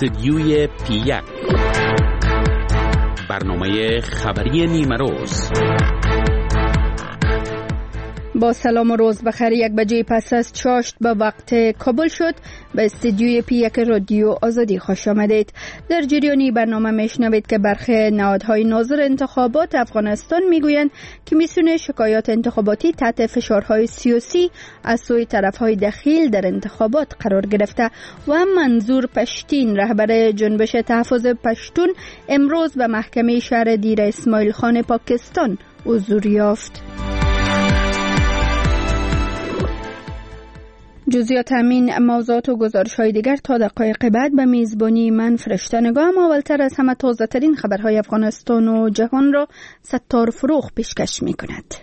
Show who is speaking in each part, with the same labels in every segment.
Speaker 1: استدیوی پی1 برنامه خبری نیمه روز.
Speaker 2: با سلام و روز بخیر. 1 بجه پس از چاشت به وقت کابل شد. به استدیوی پی1 رادیو آزادی خوش آمدید. در جریانی برنامه میشنوید که برخی نهادهای ناظر انتخابات افغانستان میگویند که میتونه شکایات انتخاباتی تحت فشارهای سیاسی از سوی طرفهای دخیل در انتخابات قرار گرفته و منظور پشتین رهبر جنبش تحفظ پشتون امروز به محکمه شهر دیر اسماعیل خان پاکستان حضور یافت. جزئیات همین موضوعات و گزارش‌های دیگر تا دقایق بعد به میزبانی من فرشته نگاه. اولتر از همه تازه ترین خبرهای افغانستان و جهان را ستار فروغ پیشکش می‌کند.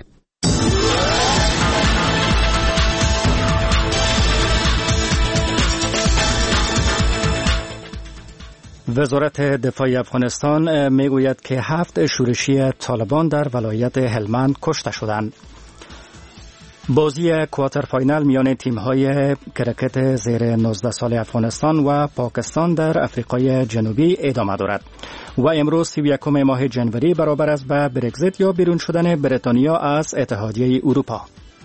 Speaker 3: وزارت دفاع افغانستان میگوید که 7 شورشی طالبان در ولایت هلمند کشته شدند. بازی کوارتر فاینال میان تیم‌های کرکت زیر 19 سال افغانستان و پاکستان در آفریقای جنوبی ادامه دارد و امروز 31 ماه جنوری برابر است به برگزیت یا بیرون شدن بریتانیا از اتحادیه اروپا.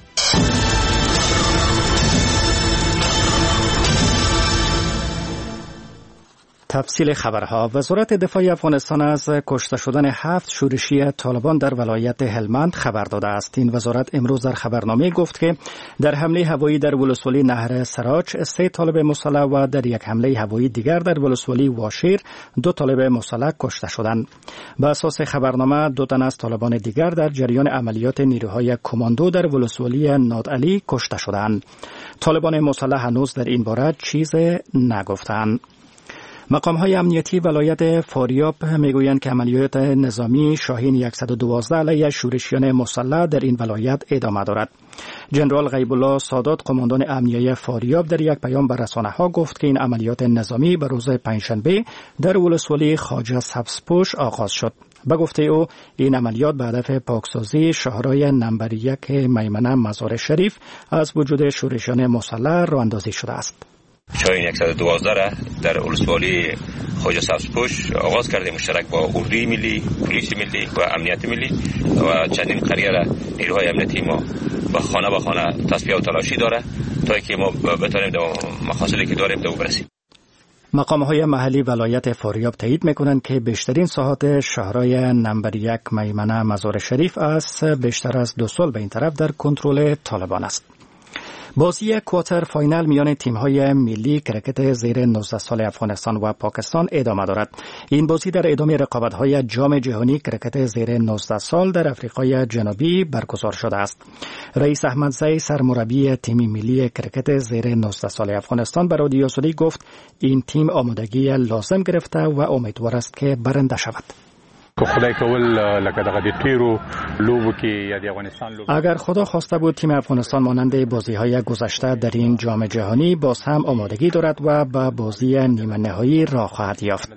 Speaker 3: تفصیل خبرها. وزارت دفاع افغانستان از کشته شدن 7 شورشی طالبان در ولایت هلمند خبر داده است. این وزارت امروز در خبرنامه گفت که در حمله هوایی در ولسوالی نهر سراج 3 طالب مسلح و در یک حمله هوایی دیگر در ولسوالی واشیر 2 طالب مسلح کشته شدند. به اساس خبرنامه 2 تن از طالبان دیگر در جریان عملیات نیروهای کماندو در ولسوالی نادعلی کشته شدند. طالبان مسلح هنوز در این باره چیز نگفتند. مقام‌های امنیتی ولایت فاریاب میگویند که عملیات نظامی شاهین 112 علیه شورشیان مسلح در این ولایت ادامه دارد. جنرال غیب الله سادات قماندان امنیه فاریاب در یک پیام به رسانه‌ها گفت که این عملیات نظامی به روز پنجشنبه در ولسوالی خواجه سبزپوش آغاز شد. به گفته او این عملیات به هدف پاکسازی شهرهای نمبر 1 میمنه مزار شریف از وجود شورشیان مسلح راه‌اندازی شده است.
Speaker 4: شاهین 112 را در ولسوالی خواجه سبزپوش آغاز کرده مشترک با اردوی ملی، پلیس ملی و امنیت ملی و چندین قریه را نیروهای امنیتی ما با خانه تصفیه و تلاشی داره تا اینکه ما بتونیم در مقاصدی که داریم به برسیم.
Speaker 3: مقام‌های محلی ولایت فاریاب تایید می‌کنند که بیشترین ساحات شهرهای نمبر 1 میمنه مزار شریف از بیشتر از 2 سال به این طرف در کنترل طالبان است. بازی کوارتر فاینال میان تیم‌های ملی کرکت زیر 19 سال افغانستان و پاکستان ادامه دارد. این بازی در ادامه رقابت‌های جام جهانی کرکت زیر 19 سال در آفریقای جنوبی برگزار شده است. رئیس احمدزی سرمربی تیم ملی کرکت زیر 19 سال افغانستان به رادیو آزادی گفت این تیم آمادگی لازم گرفته و امیدوار است که برنده شود. اگر خدا خواسته بود تیم افغانستان مانند بازی‌های گذشته در این جام جهانی باز هم آمادگی دارد و به بازی نیمه نهایی راه خواهد یافت.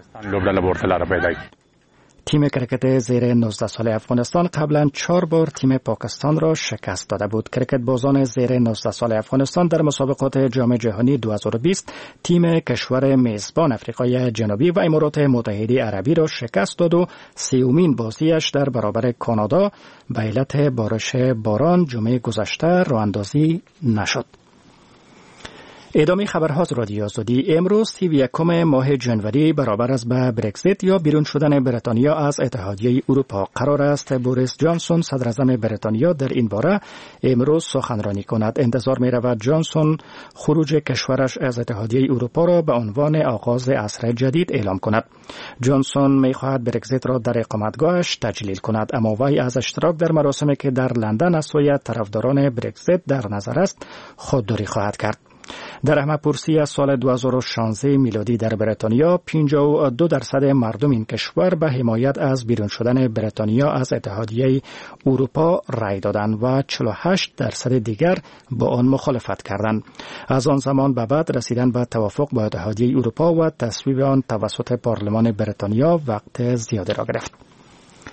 Speaker 3: تیم کرکت زیر 19 سال افغانستان قبلا 4 بار تیم پاکستان را شکست داده بود. کرکت بازان زیر 19 سال افغانستان در مسابقات جام جهانی 2020 تیم کشور میزبان آفریقای جنوبی و امارات متحده عربی را شکست داد و 30مین بازیش در برابر کانادا به علت بارش باران جمعه گذشته راه‌اندازی نشد. ادامه خبرها از رادیو آزادی. امروز 31 ماه جنوری برابر است به برگزیت یا بیرون شدن بریتانیا از اتحادیه اروپا. قرار است بوریس جانسون صدر اعظم بریتانیا در این باره امروز سخنرانی کند. انتظار می رود جانسون خروج کشورش از اتحادیه اروپا را به عنوان آغاز عصر جدید اعلام کند. جانسون می خواهد برگزیت را در اقامتگاهش تجلیل کند، اما وی از اشتراک در مراسمی که در لندن از سوی طرفداران برگزیت در نظر است خودداری خواهد کرد. در احمدپرسی از سال 2016 میلادی در بریتانیا 52% مردم این کشور به حمایت از بیرون شدن بریتانیا از اتحادیه اروپا رای دادند و 48% دیگر با آن مخالفت کردند. از آن زمان به بعد رسیدن به توافق با اتحادیه اروپا و تصویب آن توسط پارلمان بریتانیا وقت زیادی را گرفت.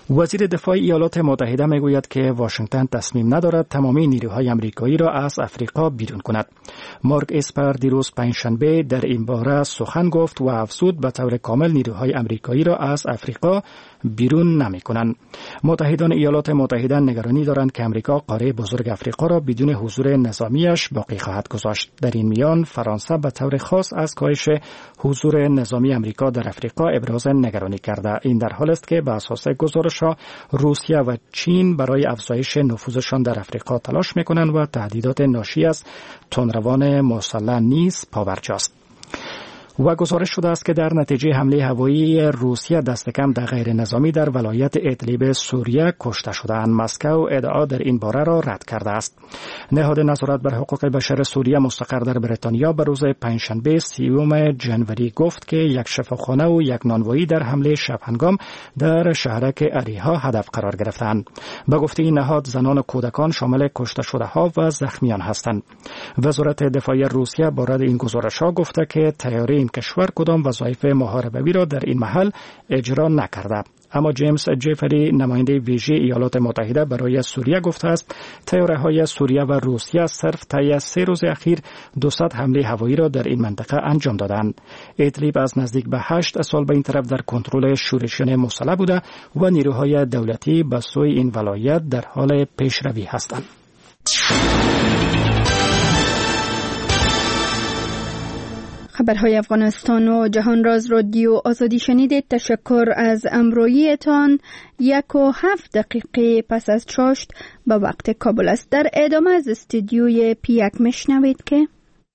Speaker 3: وزیر دفاع ایالات متحده میگوید که واشنگتن تصمیم ندارد تمامی نیروهای آمریکایی را از افریقا بیرون کند. مارک اسپر دیروز پنجشنبه در این باره سخن گفت و افزود به طور کامل نیروهای آمریکایی را از افریقا بیرون نمی‌کنند. متحدان ایالات متحده نگرانی دارند که آمریکا قاره بزرگ افریقا را بدون حضور نظامیش باقی خواهد گذاشت. در این میان فرانسه به طور خاص از کاهش حضور نظامی آمریکا در افریقا ابراز نگرانی کرده. این در حالی است که به اساس گزارش‌ها روسیه و چین برای افزایش نفوذشان در افریقا تلاش می‌کنند و تهدیدات ناشی از تندروان مسلح نیز پابرجاست. و گزارش شده است که در نتیجه حمله هوایی روسیه دست کم در غیر نظامی در ولایت ادلیب سوریه کشته شدند. مسکو ادعا در این باره را رد کرده است. نهاد نظارت بر حقوق بشر سوریه مستقر در بریتانیا به روز پنجشنبه 30 جنوری گفت که یک شفاخانه و یک نانوایی در حمله شب هنگام در شهرک اریها هدف قرار گرفتند. به گفته این نهاد زنان و کودکان شامل کشته شده ها و زخمیان هستند. وزارت دفاع روسیه بارد این گزارش ها گفته که تیاری این کشور کدام وظایف محاربوی را در این محل اجرا نکرده. اما جیمز جفری نماینده ویژه ایالات متحده برای سوریه گفته است تیاره‌های سوریه و روسیه صرف طی 3 روز اخیر 200 حمله هوایی را در این منطقه انجام دادند. ادلیب از نزدیک به 8 سال به این طرف در کنترل شورشیان مسلح بوده و نیروهای دولتی به سوی این ولایت در حال پیشروی هستند.
Speaker 2: خبرهای افغانستان و جهان راز رادیو آزادی شنیدید. تشکر از امرویتان. 1:07 دقیقه پس از چاشت به وقت کابل است. در ادامه از استودیوی پیک میشنوید که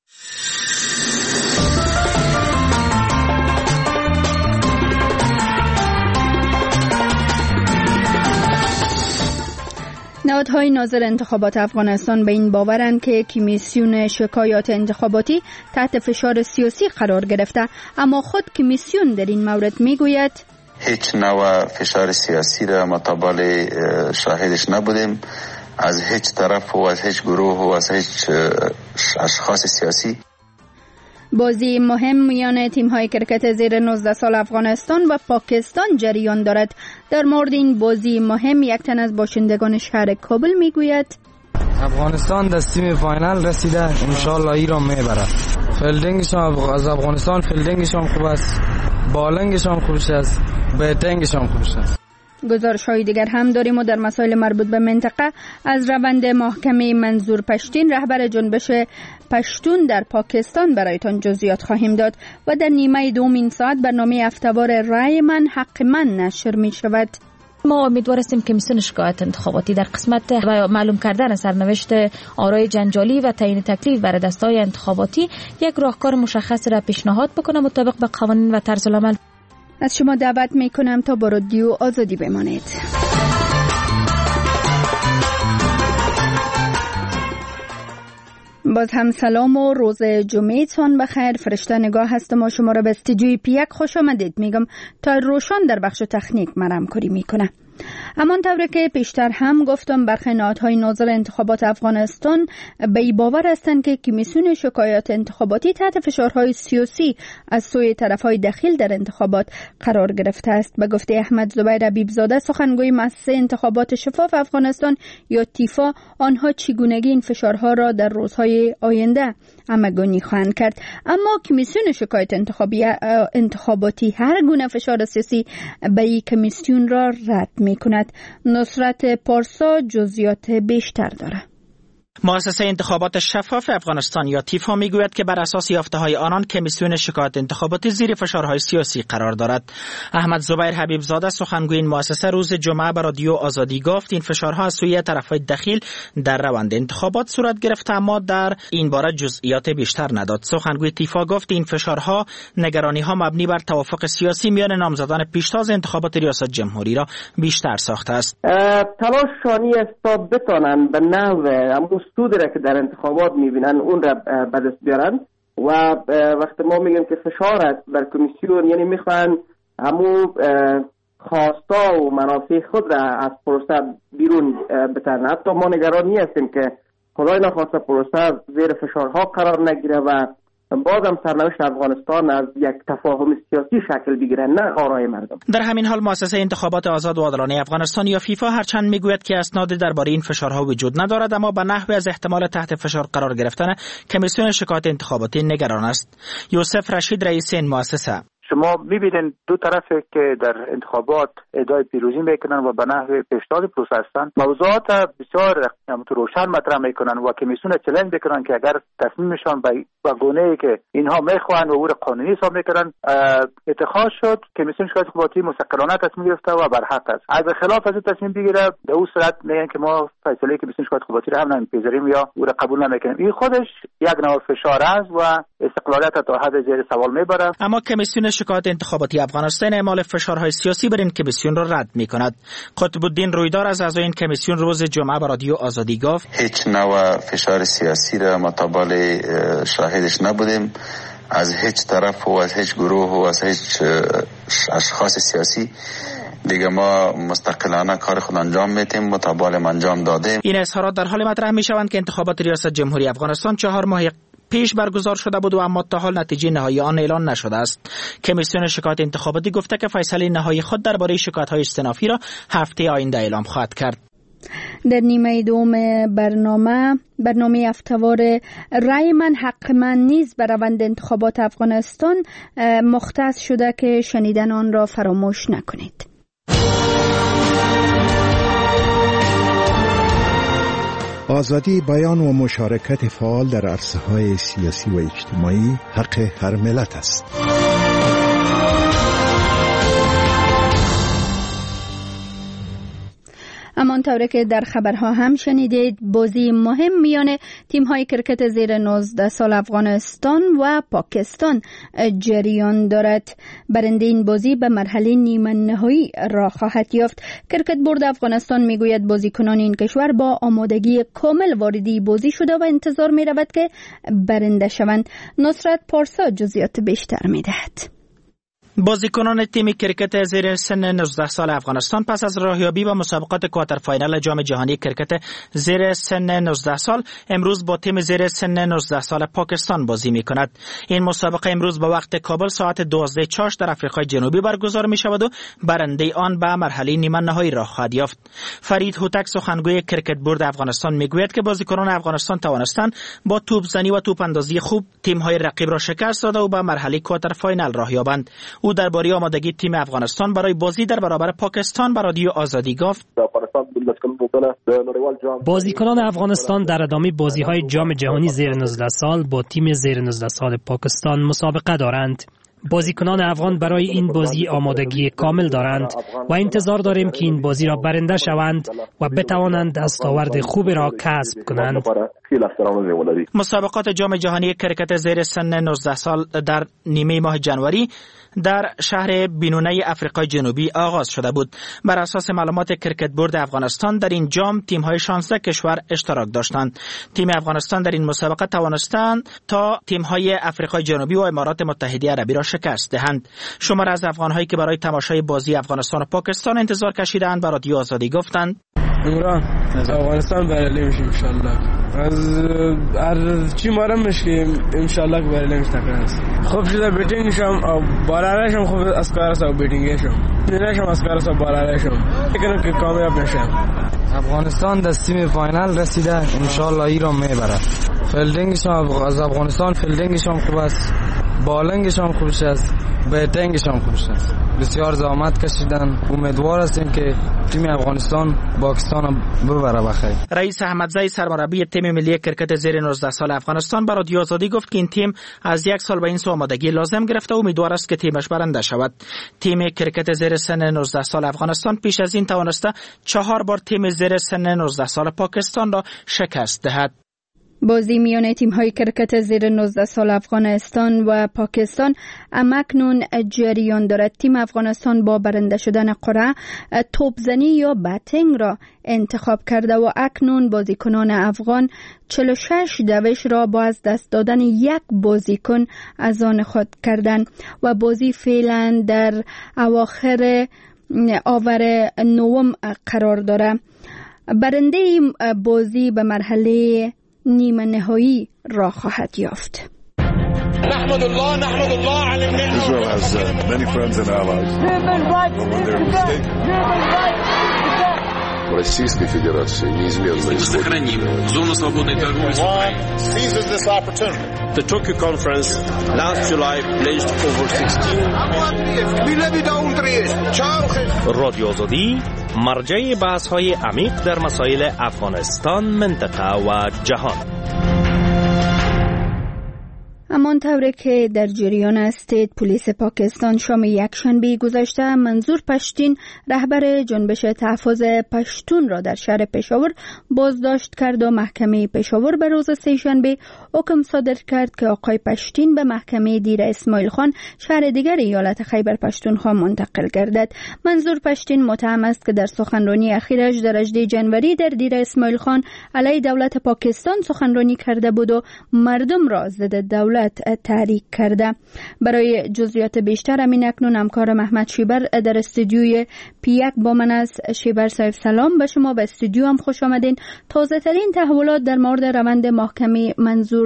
Speaker 2: نهادهای ناظر انتخابات افغانستان به این باورند که کمیسیون شکایات انتخاباتی تحت فشار سیاسی قرار گرفته، اما خود کمیسیون در این مورد میگوید
Speaker 5: هیچ نوع فشار سیاسی را متابل شاهدش نبودیم از هیچ طرف و از هیچ گروه و از هیچ اشخاص سیاسی.
Speaker 2: بازی مهم میان تیم‌های کرکت زیر 19 سال افغانستان و پاکستان جریان دارد. در مورد این بازی مهم یک تن از باشندگان شهر کابل میگوید
Speaker 6: افغانستان در سیم فاینال رسیده، انشالله ایران میبره. فیلدینگش از افغانستان فیلدینگش هم خوب است، بالنگش هم خوب است، بیتینگش هم خوب است.
Speaker 2: گزارش‌های دیگر هم داریم و در مسائل مربوط به منطقه از روند محکمه منظور پشتین رهبر جنبش پشتون در پاکستان برایتان جزئیات خواهیم داد و در نیمه دوم این ساعت برنامه هفته‌وار رای من حق من نشر می شود.
Speaker 7: ما امیدوار هستیم کمیسیون شکایات انتخاباتی در قسمت معلوم کردن سرنوشت آرای جنجالی و تعیین تکلیف بر دسته‌های انتخاباتی یک راهکار مشخص را پیشنهاد بکنه مطابق به قوانین و طرز العمل.
Speaker 2: از شما دعوت میکنم تا با رادیو آزادی بمانید. باز هم سلام و روز جمعه تان بخیر. فرشته نگاه هستم و شما را به استودیوی پیک خوش آمدید میگم تا روشان در بخش تکنیک مرام کاری میکنه. همانطور که پیشتر هم گفتم برخی نهادهای ناظر انتخابات افغانستان به این باور هستند که کمیسیون شکایات انتخاباتی تحت فشارهای سیاسی از سوی طرفهای دخیل در انتخابات قرار گرفته است. به گفته احمد زبیر حبیبزاده سخنگوی مؤسسه انتخابات شفاف افغانستان یا تیفا، آنها چگونگی این فشارها را در روزهای آینده همگانی خواهند کرد. اما کمیسیون شکایات انتخاباتی هر گونه فشار سیاسی به این کمیسیون را رد می‌کند. نصرت پارسا جزئیات بیشتر دارد.
Speaker 8: مؤسسه انتخابات شفاف افغانستان یا تیفا میگوید که بر اساس یافته‌های آنان کمیسیون شکایات انتخاباتی زیر فشارهای سیاسی قرار دارد. احمد زبیر حبیبزاده سخنگوی این مؤسسه روز جمعه به رادیو آزادی گفت این فشارها از سوی طرف‌های دخیل در روند انتخابات صورت گرفته، اما در این باره جزئیات بیشتر نداد. سخنگوی تیفا گفت این فشارها نگرانی‌ها مبنی بر توافق سیاسی میان نامزدان پیشتاز انتخابات ریاست جمهوری را بیشتر ساخته است.
Speaker 9: تلاشانی است تا بتوانند به نحو سودی را که در انتخابات میبینن اون را به دست بیارن و وقتی ما میگیم که فشار است بر کمیسیون یعنی میخوان همون خواستا و منافع خود را از پروسه بیرون بترن. حتی ما نگران نیستیم که خدای نخواسته پروسه زیر فشارها قرار نگیره و بازم سرنوشت افغانستان از یک تفاهم سیاسی شکل بگیره، نه آرای مردم.
Speaker 8: در همین حال مؤسسه انتخابات آزاد و عادلانه افغانستان یا فیفا هرچند میگوید که اسناد درباره این فشارها وجود ندارد، اما به نحوی از احتمال تحت فشار قرار گرفتن کمیسیون شکایت انتخاباتی نگران است. یوسف رشید رئیس این مؤسسه:
Speaker 10: شما می‌بینید دو طرفی که در انتخابات ادعای پیروزی میکنن و به نحو پیشنهاد پروسه هستند، موضوعات بسیار روشن مطرح میکنن و کمیسیون چالش میکنن که اگر تصمیمشان به گونه‌ای که اینها میخوان و امور قانونی حساب میکنن اتخاذ شد، کمیسیون شکایت انتخاباتی مستقلانه تصمیم گرفته و برحق است. اگر خلاف از تصمیم بگیره، در اون صورت میگن که ما فیصله کمیسیون شکایت انتخاباتی را هم نمیپذیریم یا او را قبول نمیکنیم. این خودش یک نوع فشار است و استقلالیت تا حد زیر سوال میبره.
Speaker 8: اما کمیسیون شکایت انتخاباتی افغانستان اعمال فشارهای سیاسی بر این کمیسیون را رد می‌کند. قطب الدین رویدار از اعضای این کمیسیون روز جمعه به رادیو آزادی گفت:
Speaker 5: هیچ نوع فشار سیاسی را متابل شاهدش نبودیم از هیچ طرف و از هیچ گروه و از هیچ اشخاص سیاسی. دیگه ما مستقلانه کار خود انجام میتیم، متابل انجام دادیم.
Speaker 8: این اظهارات در حال مطرح میشوند که انتخابات ریاست جمهوری افغانستان 4 ماه پیش برگزار شده بود و اما تا حال نتیجه نهایی آن اعلان نشده است. کمیسیون شکایت انتخاباتی گفته که فیصله نهایی خود درباره شکایت‌های استئنافی را هفته آینده اعلام خواهد کرد.
Speaker 2: در نیمه دوم برنامه هفته‌وار رای من حق من نیز بر روند انتخابات افغانستان مختص شده که شنیدن آن را فراموش نکنید.
Speaker 11: آزادی بیان و مشارکت فعال در عرصه‌های سیاسی و اجتماعی حق هر ملت است.
Speaker 2: همانطور که در خبرها هم شنیدید، بازی مهم میان تیم‌های کرکت زیر 19 سال افغانستان و پاکستان جریان دارد. برنده این بازی به مرحله نیمه نهایی راه خواهد یافت. کرکت بورد افغانستان میگوید بازیکنان این کشور با آمادگی کامل واردی بازی شده و انتظار می‌رود که برنده شوند. نصرت پارسا جزئیات بیشتر می‌دهد.
Speaker 8: بازیکنان تیم کرکت زیر سن 19 سال افغانستان پس از راهیابی به مسابقات کوارتر فاینال جام جهانی کرکت زیر سن 19 سال امروز با تیم زیر سن 19 سال پاکستان بازی می کند. این مسابقه امروز به وقت کابل ساعت 12:04 در آفریقای جنوبی برگزار می شود و برنده آن به مرحله نیمه نهایی راه خواهد یافت. فرید هوتک سخنگوی کرکت بورد افغانستان می گوید که بازیکنان افغانستان توانستند با توپ زنی و توپ اندازی خوب تیم های رقیب را شکست داده و به مرحله کوارتر فاینال راه یابند. او درباره آمادگی تیم افغانستان برای بازی در برابر پاکستان به رادیو آزادی گفت:
Speaker 12: بازیکنان افغانستان در ادامه بازی‌های جام جهانی زیر 19 سال با تیم زیر 19 سال پاکستان مسابقه دارند. بازیکنان افغان برای این بازی آمادگی کامل دارند و انتظار داریم که این بازی را برنده شوند و بتوانند دستاورد خوب را کسب کنند.
Speaker 8: مسابقات جام جهانی کرکت زیر سن 19 سال در نیمه ماه جنوری در شهر بینونه افریقای جنوبی آغاز شده بود. بر اساس معلومات کرکت بورد افغانستان در این جام تیم‌های 16 کشور اشتراک داشتند. تیم افغانستان در این مسابقه توانستند تا تیم‌های افریقای جنوبی و امارات متحده عربی را شکست دهند. شمار از افغان‌هایی که برای تماشای بازی افغانستان و پاکستان انتظار کشیدند به رادیو آزادی گفتند:
Speaker 6: عمران افغانستان برنده میشه ان شاء الله. از چی مارم میشیم ان شاء الله که برنده میشه. خوب شده بیتینگشم او بالارشم خوب از کار است او بیتینگشم. نشم از کار است او بالارشم. فکر که کامیاب نشم.
Speaker 13: افغانستان در تیم فاینال رسیده، ان شاء الله ایران میبره. فیلدینگش از افغانستان فیلدینگش هم خوب است. بالنگش هم خوبش است. بیتینگش هم خوبش است. بسیار زحمت کشیدن. امیدوار هستیم که تیم افغانستان پاکستان ببره بخیر.
Speaker 8: رئیس احمدزی سرمربی تیم ملی کرکت زیر 19 سال افغانستان به رادیو آزادی گفت که این تیم از یک سال به این سو آمادگی لازم گرفته و امیدوار است که تیمش برنده شود. تیم کرکت زیر سن 19 سال افغانستان پیش از این توانسته 4 بار تیم زیر سن 19 سال پاکستان را شکست دهد.
Speaker 2: بازی میان تیم‌های کرکت زیر 19 سال افغانستان و پاکستان همکنون جریان دارد. تیم افغانستان با برنده شدن قرعه توپزنی یا بتینگ را انتخاب کرده و اکنون بازیکنان افغان 46 دوش را با از دست دادن یک بازیکن از آن خود کردند و بازی فعلا در اواخر آور نوم قرار دارد. برنده بازی به مرحله نیمه نهایی راه خواهد یافت.
Speaker 14: نحمد الله على النعمة.
Speaker 15: Israel has many friends and allies. When they're mistaken. Российской Федерации неизменно
Speaker 1: сохраним зону свободной торговли с Украиной.
Speaker 14: Seizes this opportunity.
Speaker 16: The Tokyo conference last July pledged over 16.
Speaker 17: رادیو آزادی مرجع بحث‌های عمیق در مسائل افغانستان، منطقه و جهان.
Speaker 2: همان طوری که در جریان استید، پلیس پاکستان شام یکشنبه گذشته منظور پشتین رهبر جنبش تحفظ پشتون را در شهر پشاور بازداشت کرد و محکمه پشاور به روز سه‌شنبه حکم صادر کرد که آقای پشتین به محکمه دیر اسماعیل خان شهر دیگر ایالت خیبر پشتونخوا منتقل گردد. منظور پشتین متهم است که در سخنرانی اخیرش در 18 جنوری در دیر اسماعیل خان علیه دولت پاکستان سخنرانی کرده بود و مردم را ضد دولت تحریک کرده. برای جزئیات بیشتر همین اکنون همکار محمد شیبر در استودیوی پیک با من است. شیبر صاحب سلام به شما، به استودیو هم خوش آمدین. تازه ترین تحولات در مورد روند محکمه منظور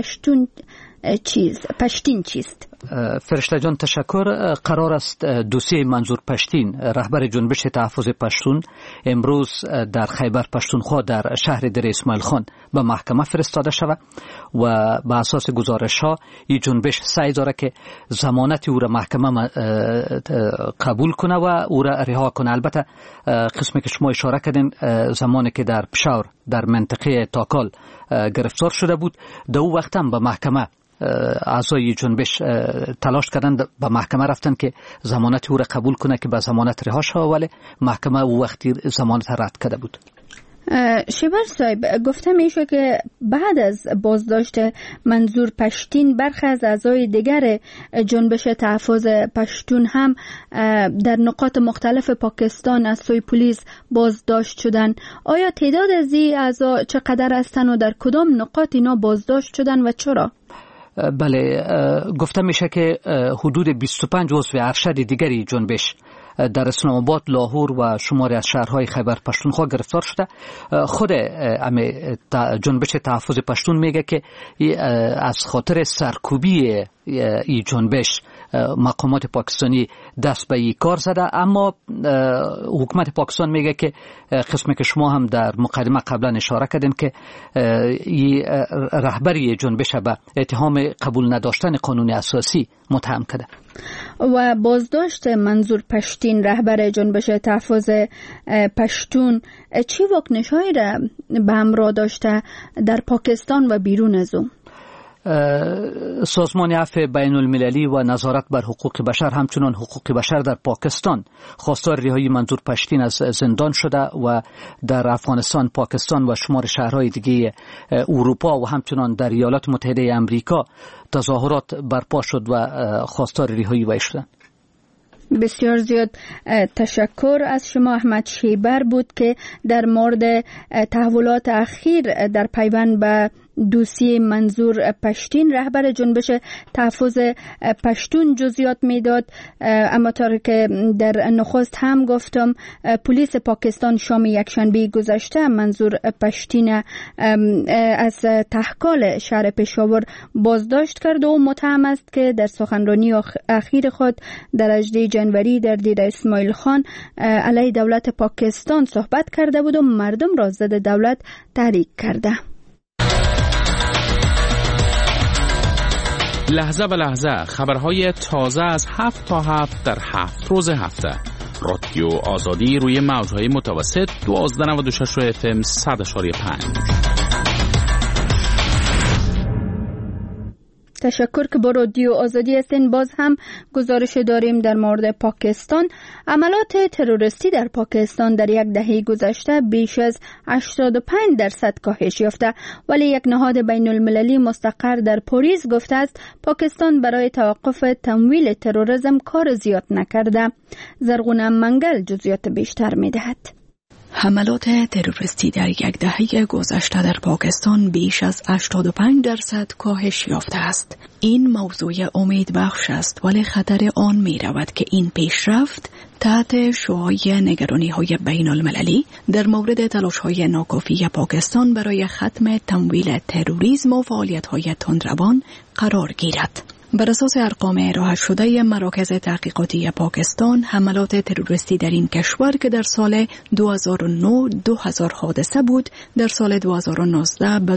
Speaker 2: پشتین چیست؟
Speaker 18: فرشته جان تشکر. قرار است دوسیه منظور پشتین رهبر جنبش تحفظ پشتون امروز در خیبر پشتونخوا در شهر دیر اسماعیل خان به محکمه فرستاده شود و به اساس گزارش ها این جنبش سعی داره که ضمانت او را محکمه قبول کنه و او را رها کنه. البته قسمی که شما اشاره کردین زمانی که در پشاور در منطقه تاکال گرفتار شده بود، در او وقت هم به محکمه اعضای جنبش تلاش کردن، به محکمه رفتن که ضمانت او را قبول کنه که به ضمانت رها شود، ولی محکمه او وقتی ضمانت رد کرده بود.
Speaker 2: شیبر صاحب، گفته میشه که بعد از بازداشت منظور پشتین برخی از اعضای دیگر جنبش تحفظ پشتون هم در نقاط مختلف پاکستان از سوی پلیس بازداشت شدن. آیا تعداد از این اعضا چقدر هستند و در کدام نقاط اینا بازداشت شدن و چرا؟
Speaker 18: بله، گفته میشه که حدود 25 عضو ارشد دیگری جنبش در اسلام آباد، لاهور و شماری از شهرهای خیبر پشتونخوا گرفتار شده. خود جنبش تحفظ پشتون میگه که از خاطر سرکوبی این جنبش مقامات پاکستانی دست به این کار زده، اما حکومت پاکستان میگه که قسمی که شما هم در مقدمه قبلا اشاره کردین که رهبری جنبش به اتهام قبول نداشتن قانون اساسی متهم کرده.
Speaker 2: و بازداشت منظور پشتین رهبر جنبش تحفظ پشتون چی واکنش‌هایی را به همراه داشته در پاکستان و بیرون از او؟
Speaker 18: سازمان عفو بین المللی و نظارت بر حقوق بشر همچنان حقوق بشر در پاکستان خواستار رهایی منظور پشتین از زندان شده و در افغانستان، پاکستان و شمار شهرهای دیگه اروپا و همچنان در ایالات متحده امریکا تظاهرات برپا شد و خواستار رهایی وی شدند.
Speaker 2: بسیار زیاد تشکر از شما. احمد شیبر بود که در مورد تحولات اخیر در پیوند به دوسیه منظور پشتین رهبر جنبش تحفظ پشتون جزئیات میداد. اما طور که در نخست هم گفتم، پلیس پاکستان شام یکشنبه گذشته منظور پشتین از تحکال شهر پشاور بازداشت کرد و متهم است که در سخنرانی اخیر خود در 18 جنوری در دیر اسماعیل خان علیه دولت پاکستان صحبت کرده بود و مردم را ضد دولت تحریک کرده.
Speaker 1: لحظه به لحظه خبرهای تازه از 7 تا 7 در 7 روز هفته. رادیو آزادی روی موجهای متوسط 1296 FM 100.5.
Speaker 2: تشکر که با رادیو آزادی هستین. باز هم گزارش داریم در مورد پاکستان. عملات تروریستی در پاکستان در یک دهه گذشته بیش از 85% کاهش یافته، ولی یک نهاد بین المللی مستقر در پاریس گفته است پاکستان برای توقف تمویل تروریسم کار زیاد نکرده. زرغونه منگل جزئیات بیشتر می‌دهد.
Speaker 19: حملات تروریستی در یک دهه گذشته در پاکستان بیش از 85% کاهش یافته است. این موضوع امید بخش است، ولی خطر آن می رود که این پیشرفت تحت شعاع نگرانی‌های بین المللی در مورد تلاش‌های ناکافی پاکستان برای ختم تمویل تروریسم و فعالیت‌های تندروان قرار گیرد. بر اساس ارقام ارائه شده مراکز تحقیقاتی پاکستان، حملات تروریستی در این کشور که در سال 2009 2000 حادثه بود، در سال 2019 به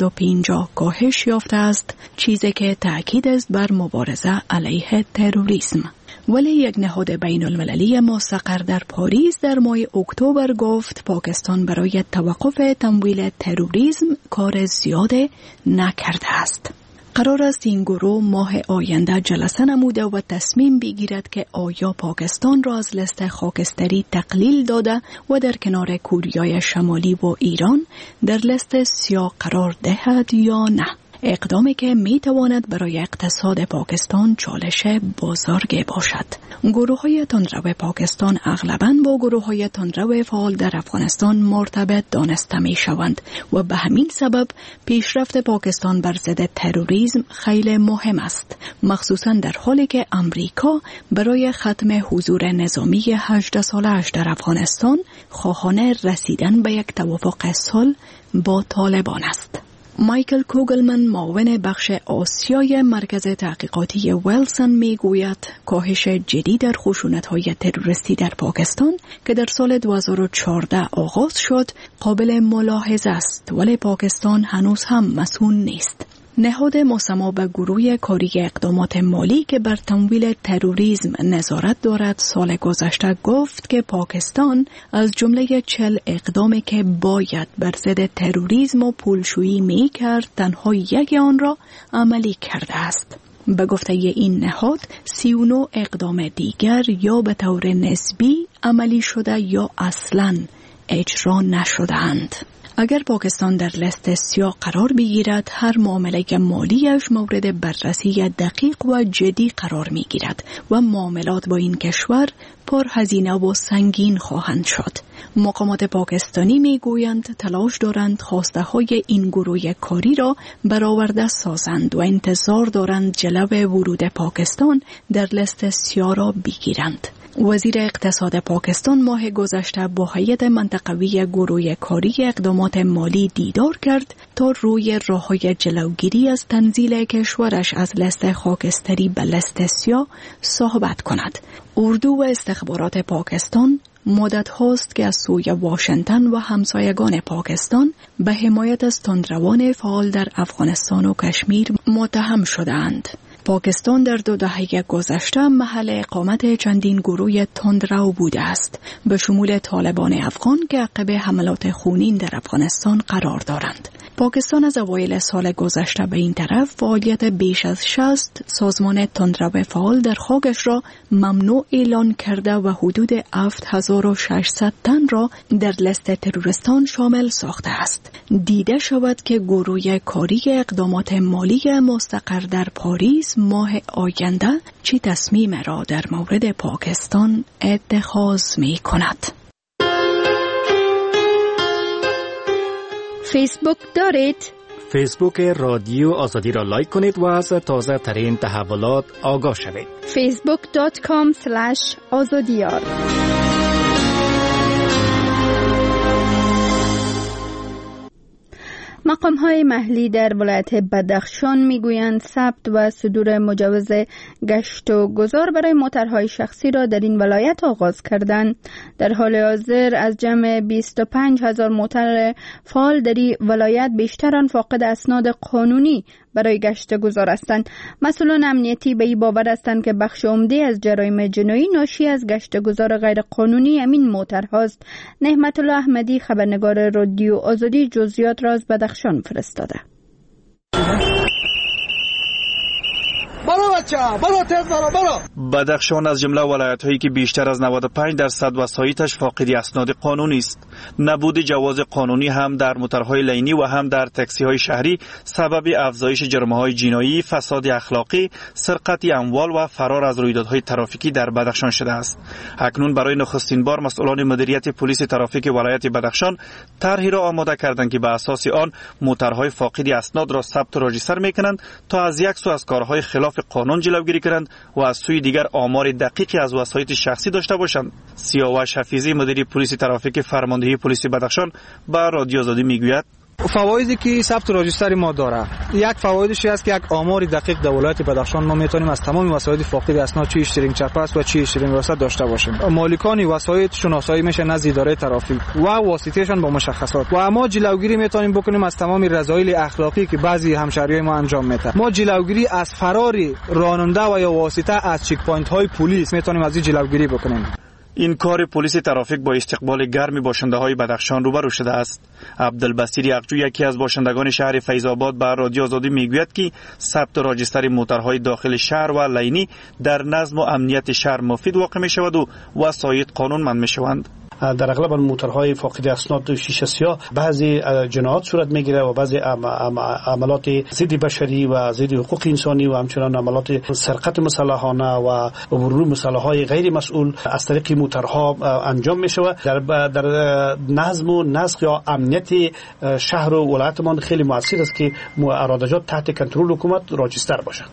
Speaker 19: 250 کاهش یافته است، چیزی که تأکید است بر مبارزه علیه تروریسم. ولی یک نهاد بین المللی مستقر در پاریس در ماه اکتبر گفت پاکستان برای توقف تمویل تروریسم کار زیاده نکرده است. قرار است این گروه ماه آینده جلسه نموده و تصمیم بگیرد که آیا پاکستان را از لیست خاکستری تقلیل داده و در کنار کوریای شمالی و ایران در لیست سیاه قرار دهد یا نه. اقدامی که می تواند برای اقتصاد پاکستان چالش بزرگ باشد. گروه‌های تندرو پاکستان اغلباً با گروه‌های تندرو فعال در افغانستان مرتبط دانسته می شوند و به همین سبب پیشرفت پاکستان بر ضد تروریسم خیلی مهم است، مخصوصاً در حالی که امریکا برای ختم حضور نظامی 18 ساله‌اش در افغانستان خواهان رسیدن به یک توافق صلح با طالبان است. مایکل کوگلمن، معاون بخش آسیای مرکز تحقیقاتی ویلسون، میگوید کاهش جدی در خشونت‌های تروریستی در پاکستان که در سال 2014 آغاز شد قابل ملاحظه است، ولی پاکستان هنوز هم مسئول نیست. نهاد مسما به گروه کاری اقدامات مالی که بر تمویل تروریسم نظارت دارد سال گذشته گفت که پاکستان از جمله 40 اقدامی که باید بر ضد تروریسم و پولشویی می کرد تنها یک آن را عملی کرده است. به گفته این نهاد 39 اقدام دیگر یا به طور نسبی عملی شده یا اصلاً اجرا نشده‌اند. اگر پاکستان در لیست سیاه قرار بگیرد، هر معامله مالیش مورد بررسی دقیق و جدی قرار می گیرد و معاملات با این کشور پرهزینه و سنگین خواهند شد. مقامات پاکستانی می گویند تلاش دارند خواسته های این گروه کاری را برآورده سازند و انتظار دارند جلو ورود پاکستان در لیست سیاه را بگیرند. وزیر اقتصاد پاکستان ماه گذشته با هیئت منطقوی گروه کاری اقدامات مالی دیدار کرد تا روی راه‌های جلوگیری از تنزیل کشورش از لیست خاکستری به لیست سیاه صحبت کند. اردو و استخبارات پاکستان مدت هاست که از سوی واشنگتن و همسایگان پاکستان به حمایت از تندروان فعال در افغانستان و کشمیر متهم شده‌اند. پاکستان در 2 دهه گذشته محل اقامت چندین گروه تندرو بوده است، به شمول طالبان افغان که عقب حملات خونین در افغانستان قرار دارند. پاکستان از اوایل سال گذشته به این طرف فعالیت بیش از 60 سازمان تندرو فعال در خاکش را ممنوع اعلان کرده و حدود 7600 تن را در لیست تروریستان شامل ساخته است. دیده شود که گروه کاری اقدامات مالی مستقر در پاریس ماه آینده چه تصمیم را در مورد پاکستان اتخاذ می کند.
Speaker 2: فیسبوک دارید؟
Speaker 3: فیسبوک رادیو آزادی را لایک کنید و از تازه ترین تحولات آگاه شوید.
Speaker 2: facebook.com/azadiyar مقام‌های محلی در ولایت بدخشان میگویند ثبت و صدور مجوز گشت و گذار برای موترهای شخصی را در این ولایت آغاز کردند. در حال حاضر از جمع 25,000 موتر فعال در این ولایت بیشتر آن فاقد اسناد قانونی برای گشت گذار هستند. مسئولان امنیتی به این باور هستند که بخش عمده از جرایم جنایی ناشی از گشت گذار غیر قانونی همین موترهاست. نعمت الله احمدی، خبرنگار رادیو آزادی، جزئیات را از بدخشان فرستاده.
Speaker 20: برو بدخشان از جمله ولایت‌هایی که بیشتر از 95% وسایطش فاقد اسناد قانونی است. نبود جواز قانونی هم در موترهای لینی و هم در تاکسی‌های شهری سبب افزایش جرم‌های جنایی، فساد اخلاقی، سرقت اموال و فرار از رویدادهای ترافیکی در بدخشان شده است. اکنون برای نخستین بار مسئولان مدیریت پلیس ترافیک ولایت بدخشان طرحی را آماده کردند که به اساس آن موترهای فاقد اسناد را ثبت و راجستر می‌کنند تا از یک سو از کارهای خلاف قانون جلوگیری کنند و از سوی دیگر آمار دقیقی از وسایط شخصی داشته باشند. سیاوش حفیظی مدیر پلیس ترافیک فرماندهی پلیس بدخشان به رادیو آزادی میگوید
Speaker 21: فوایدی که ثبت راجستر ما داره، یک فوایدش است که یک آمار دقیق در ولایت بدخشان ما میتونیم از تمام وسایط فاقد اسناد چی اشترینگ چرپس و چی اشترینگ وسایط داشته باشیم. مالکان وسایط شناسایی میشه نزد اداره ترافیک و واسطهشان با مشخصات و ما جلوگیری میتونیم بکنیم از تمام رذایل اخلاقی که بعضی همشهریای ما انجام میده. ما جلوگیری از فرار راننده و یا واسطه از چک پوینت های پلیس میتونیم از این جلوگیری بکنیم.
Speaker 20: این کار پلیس ترافیک با استقبال گرم باشنده‌های بدخشان روبرو شده است. عبدالبصیر یقجو یکی از باشندگان شهر فیض‌آباد به رادیو آزادی میگوید که ثبت و راجستر موترهای داخل شهر و لینی در نظم و امنیت شهر مفید واقع می‌شود و وسایط قانونمند می‌شوند.
Speaker 22: در اغلب موترهای فاقد اسناد شیشه سیاه بعضی جنایات صورت میگیره و بعضی عملات ضد بشری و ضد حقوق انسانی و همچنان عملات سرقت مسلحانه و ورود مسلحهای غیر مسئول از طریق موترها انجام میشود. در نظم و نسق یا امنیت شهر و ولایتمان خیلی موثر است که ارادجات تحت کنترل حکومت راجستر باشند.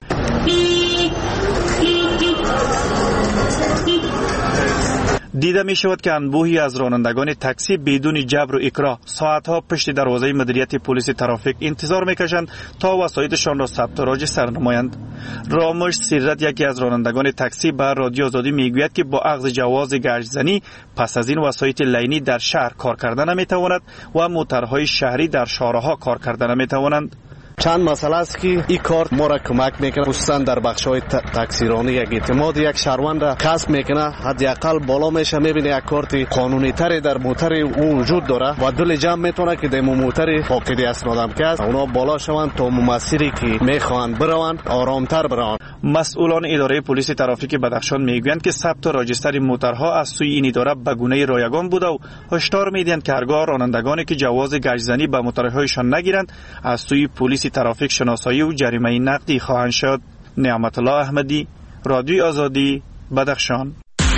Speaker 20: دیده می شود که انبوهی از رانندگان تاکسی بدون جبر و اکراه ساعتها پشت دروازه مدیریت پلیس ترافیک انتظار میکشند تا وسایطشان را ثبت و راجستر نمایند. رامش سیرت یکی از رانندگان تاکسی به رادیو آزادی میگوید که با اخذ جواز گشتزنی پس از این وسایط لینی در شهر کار کردن نمیتواند و موترهای شهری در شارع‌ها کار کردن نمیتوانند.
Speaker 23: چند مسئله است که این کار ما را کمک میکنه، خصوصا در بخش‌های تاکسیرانی یک اعتماد یک شهروند را کسب میکنه. حداقل بالا میشه میبینه یک کارت قانونی تری در موتر اون وجود داره و دل جمع میتونه که در موتر فاقد اسناد هم که است اونا بالا شوند تا مسیری که میخوان بروند آرامتر بروند.
Speaker 20: مسئولان اداره پلیس ترافیک بدخشان میگویند که ثبت و راجستر موترها از سوی این اداره به گونه رایگان بوده و هشدار میدهند که هرگاه رانندگانی که جواز گشتزنی به موترهایشان نگیرند از سوی پلیس ترافیک شناسایی و جریمه نقدی خواهند شد. نعمت الله احمدی، رادیو آزادی، بدخشان.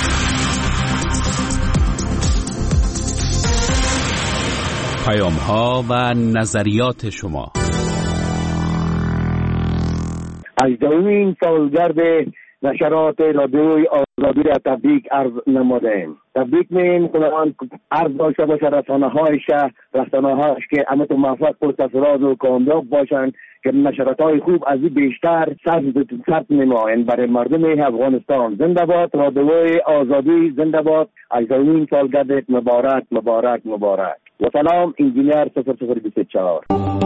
Speaker 1: پیام‌ها و نظریات شما.
Speaker 24: از دومین سالگرد نشرات رادیوی آزادی را تبریک عرض نموده‌ایم. تبریک می‌گوییم خداوند عرض داشته باشه رسانه‌هایش که امت و موفق پرتفراز و کامیاب باشند که نشرات‌های خوب از این بیشتر ثبت نمایند برای مردم افغانستان. زنده باد رادیوی آزادی، زنده باد. از دومین سالگرد مبارک مبارک مبارک. و سلام انجینیر 0024.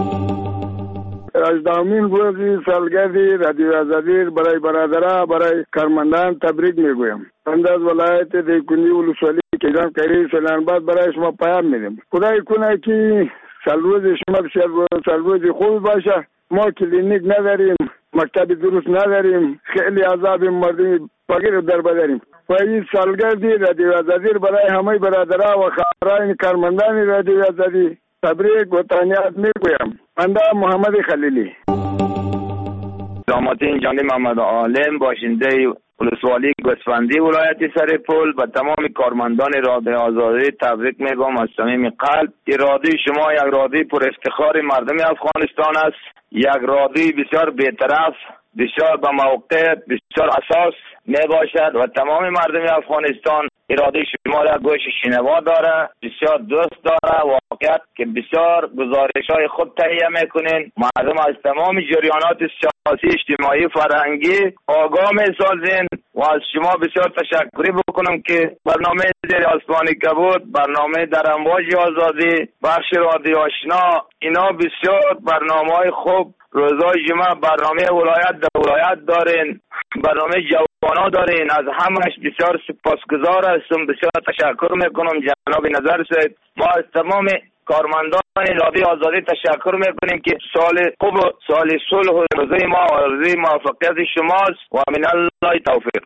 Speaker 25: از دومین روز سالگرد رادیو آزادی برای برادرها برای کارمندان تبریک میگویم. من از ولایت دیکنی ولسوالی که جان کری سلامت برای شما پیام میدیم. خدای کنه که سالروز شما بسیار سالروز خوب باشه. ما کلینیک نداریم، مکتب درست نداریم، خیلی عذاب مردم فقیر در بداریم. و این سالگرد رادیو آزادی برای همه برادرها و خبران کارمندان رادیو آزادی تبریک و تهنیت میگویم. من محمد خلیلی.
Speaker 26: دامادین جانی محمد عالم باشنده ولسوالی گوسفندی ولایت سرپل و تمام کارمندان رادیو آزادی تبریک میگم از صمیم قلب. رادیو شما یک رادیو پر افتخار مردم افغانستان است، یک رادیو بسیار بی‌طرف، بسیار با موقعیت، بسیار اساس می باشد و تمام مردم افغانستان اراده شما را گوش شنوا داره، بسیار دوست داره. واقعیت که بسیار گزارش های خود تهیه میکنین، مردم از تمام جریانات سیاسی، اجتماعی، فرهنگی آگاه میسازین و از شما بسیار تشکری بکنم که برنامه زیر آسمان کبود، برنامه در امواج آزادی، بخش رادیو آشنا، اینا بسیار برنامه های خوب. روزای جمعه برنامه ولایت در ولایت دارین، برنامه جوانا دارین. از همش بسیار سپاسگزار هستم، بسیار تشکر میکنم جناب نظر سید. ما از تمام کارمندان رادیو آزادی تشکر میکنیم که سال خوب، سال صلح و روزه ما آرزوی موفقیت شماست و من الله توفیق.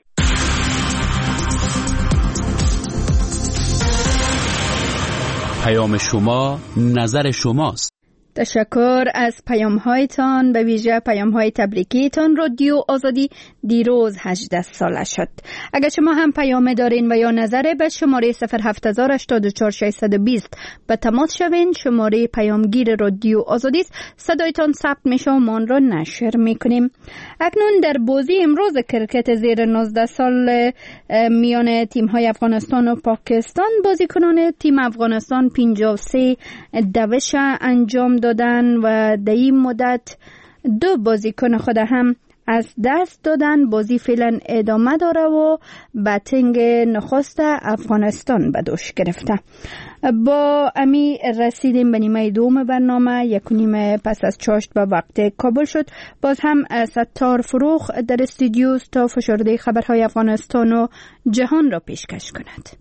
Speaker 1: پیام شما نظر شماست.
Speaker 2: تشکر از پیام‌هایتان، به ویژه پیام‌های تبریکیتان. رادیو آزادی دیروز 18 ساله شد. اگر شما هم پیام دارین و یا نظره، به شماره 07084 به تماس شوین. شماره پیامگیر رادیو آزادی است. صدایتان ثبت میشه و ما آن را نشر میکنیم. اکنون در بازی امروز کرکت زیر 19 سال میان تیم‌های افغانستان و پاکستان، بازیکنان تیم افغانستان 53 دوش انجام دادن و در این مدت 2 بازیکن خود هم از دست دادن. بازی فعلا ادامه داره و بتنگ نخست افغانستان به دوش گرفته. با امی رسیدیم به نیمه دوم برنامه. 1:30 پس از چاشت به وقت کابل شد. باز هم ستار فروخ در استودیو تا فشرده خبرهای افغانستان و جهان را پیشکش کند.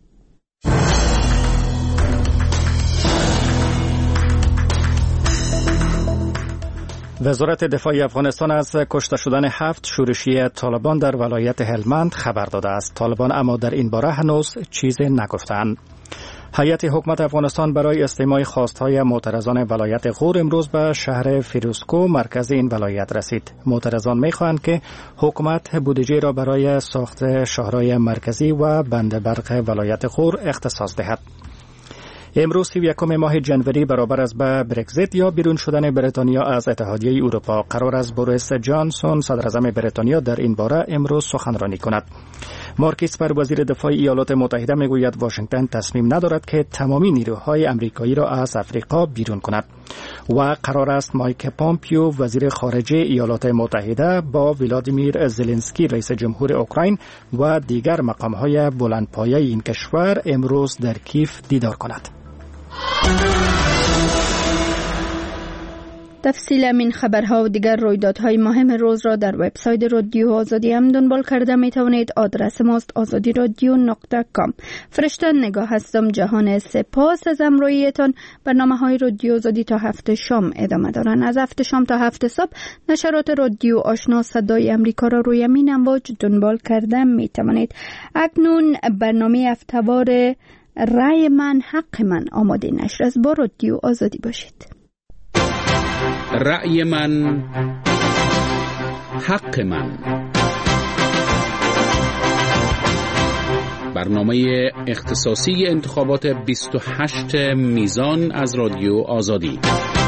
Speaker 3: وزارت دفاع افغانستان از کشته شدن 7 شورشی طالبان در ولایت هلمند خبر داده است. طالبان اما در این باره هنوز چیزی نگفتند. هیئت حکومت افغانستان برای استماع خواستهای معترضان ولایت غور امروز به شهر فیروزکو مرکز این ولایت رسید. معترضان می‌خواهند که حکومت بودجه را برای ساخت شهرهای مرکزی و بند برق ولایت غور اختصاص دهد. امروز 31 ماه جنوری برابر است به برگزیت یا بیرون شدن بریتانیا از اتحادیه اروپا. قرار است بوریس جانسون صدر اعظم بریتانیا در این باره امروز سخنرانی کند. مارک اسپر وزیر دفاع ایالات متحده میگوید واشنگتن تصمیم ندارد که تمامی نیروهای آمریکایی را از افریقا بیرون کند. و قرار است مایک پامپیو وزیر خارجه ایالات متحده با ولادیمیر زلنسکی رئیس جمهور اوکراین و دیگر مقامهای بلندپایه این کشور امروز در کیف دیدار کند.
Speaker 2: تفصیل این خبرها و دیگر رویدادهای مهم روز را در وبسایت رادیو آزادی هم دنبال کرده می توانید. آدرس ماست azadiradio.com. فرشته نگاه هستم. جهان سپاس از همراهیتان. برنامه‌های رادیو آزادی تا 7 شام ادامه دارند. از 7 شام تا 7 صبح نشرات رادیو آشنا صدای امریکا را روی این امواج دنبال کرده می توانید. اکنون برنامه هفته‌وار رای من حق من آماده نشر است. با رادیو آزادی باشید.
Speaker 1: رأی من حق من، برنامه اختصاصی انتخابات 28 میزان از رادیو آزادی.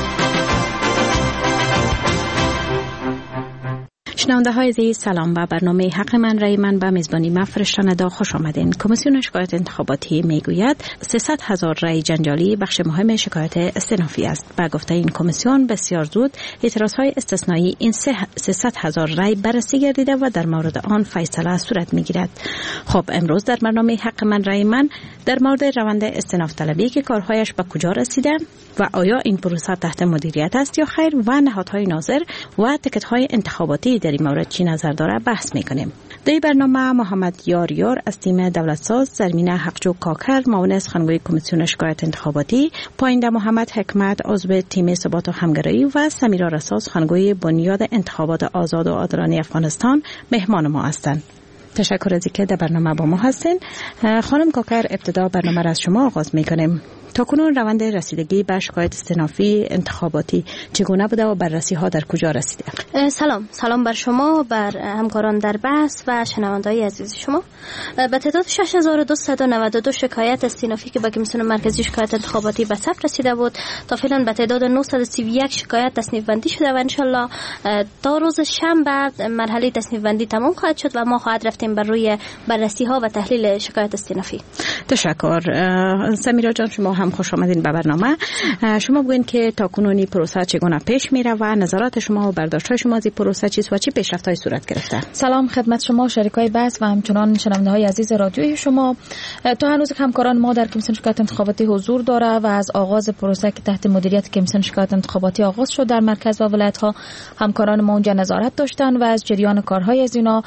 Speaker 4: شنونده های عزیز سلام. و برنامه حق من رای من به میزبانی من فرشته ندا خوش آمدین. کمیسیون شکایت انتخاباتی میگوید 300,000 رای جنجالی بخش مهم شکایت استینافی است. با گفته این کمیسیون بسیار زود اعتراض های استثنایی این 300,000 رای بررسی گردیده و در مورد آن فیصله صورت میگیرد. خب امروز در برنامه حق من رای من در مورد روند استیناف طلبی که کارهایش به کجا رسیده و آیا این پروسه تحت مدیریت است یا خیر و نهادهای ناظر و تکت های انتخاباتی در این مورد چی نظر داره بحث میکنیم. در این برنامه محمد یار از تیم دولتساز، زرمینه حقجو کاکر معاون سخنگوی کمیسیون شکایت انتخاباتی، پاینده محمد حکمت عضو تیم ثبات و همگرایی و سمیرا رسا سخنگوی بنیاد انتخابات آزاد و عادلانه افغانستان مهمان ما هستند. تشکر از اینکه در برنامه با ما هستین. خانم کاکر، ابتدا برنامه را از شما آغاز میکنیم. تاکنون روند رسیدگی به شکایت استینافی انتخاباتی چگونه بوده و بررسی ها در کجا رسیده؟
Speaker 5: سلام بر شما، بر همکاران در بحث و شنونده‌های عزیز شما. به تعداد 6292 شکایت استینافی که به کمیسیون مرکزی شکایت انتخاباتی به ثبت رسیده بود، تا فعلا به تعداد 931 شکایت تصنیف بندی شده و ان شاء الله تا روز شنبه مرحله تصنیف بندی تمام خواهد شد و ما خواهد رفتیم بر روی بررسی ها و تحلیل شکایت استینافی.
Speaker 4: تشکر. سمیرا جان، شما هم خوش آمدین به برنامه. شما بگوین که تاکنونی پروسه چگونه پیش میره و نظرات شما و برداشت‌های شما از این پروسه چیست و چه پیشرفت‌هایی صورت گرفته؟
Speaker 7: سلام خدمت شما شریکای بحث و همچنان شنونده‌های عزیز رادیوی شما. تا هنوز همکاران ما در کمیسیون شکایت انتخاباتی حضور داره و از آغاز پروسه که تحت مدیریت کمیسیون شکایت انتخاباتی آغاز شد در مرکز و ولایت‌ها، همکاران ما اونجا نظارت داشتن و از جریان کارهای از اینا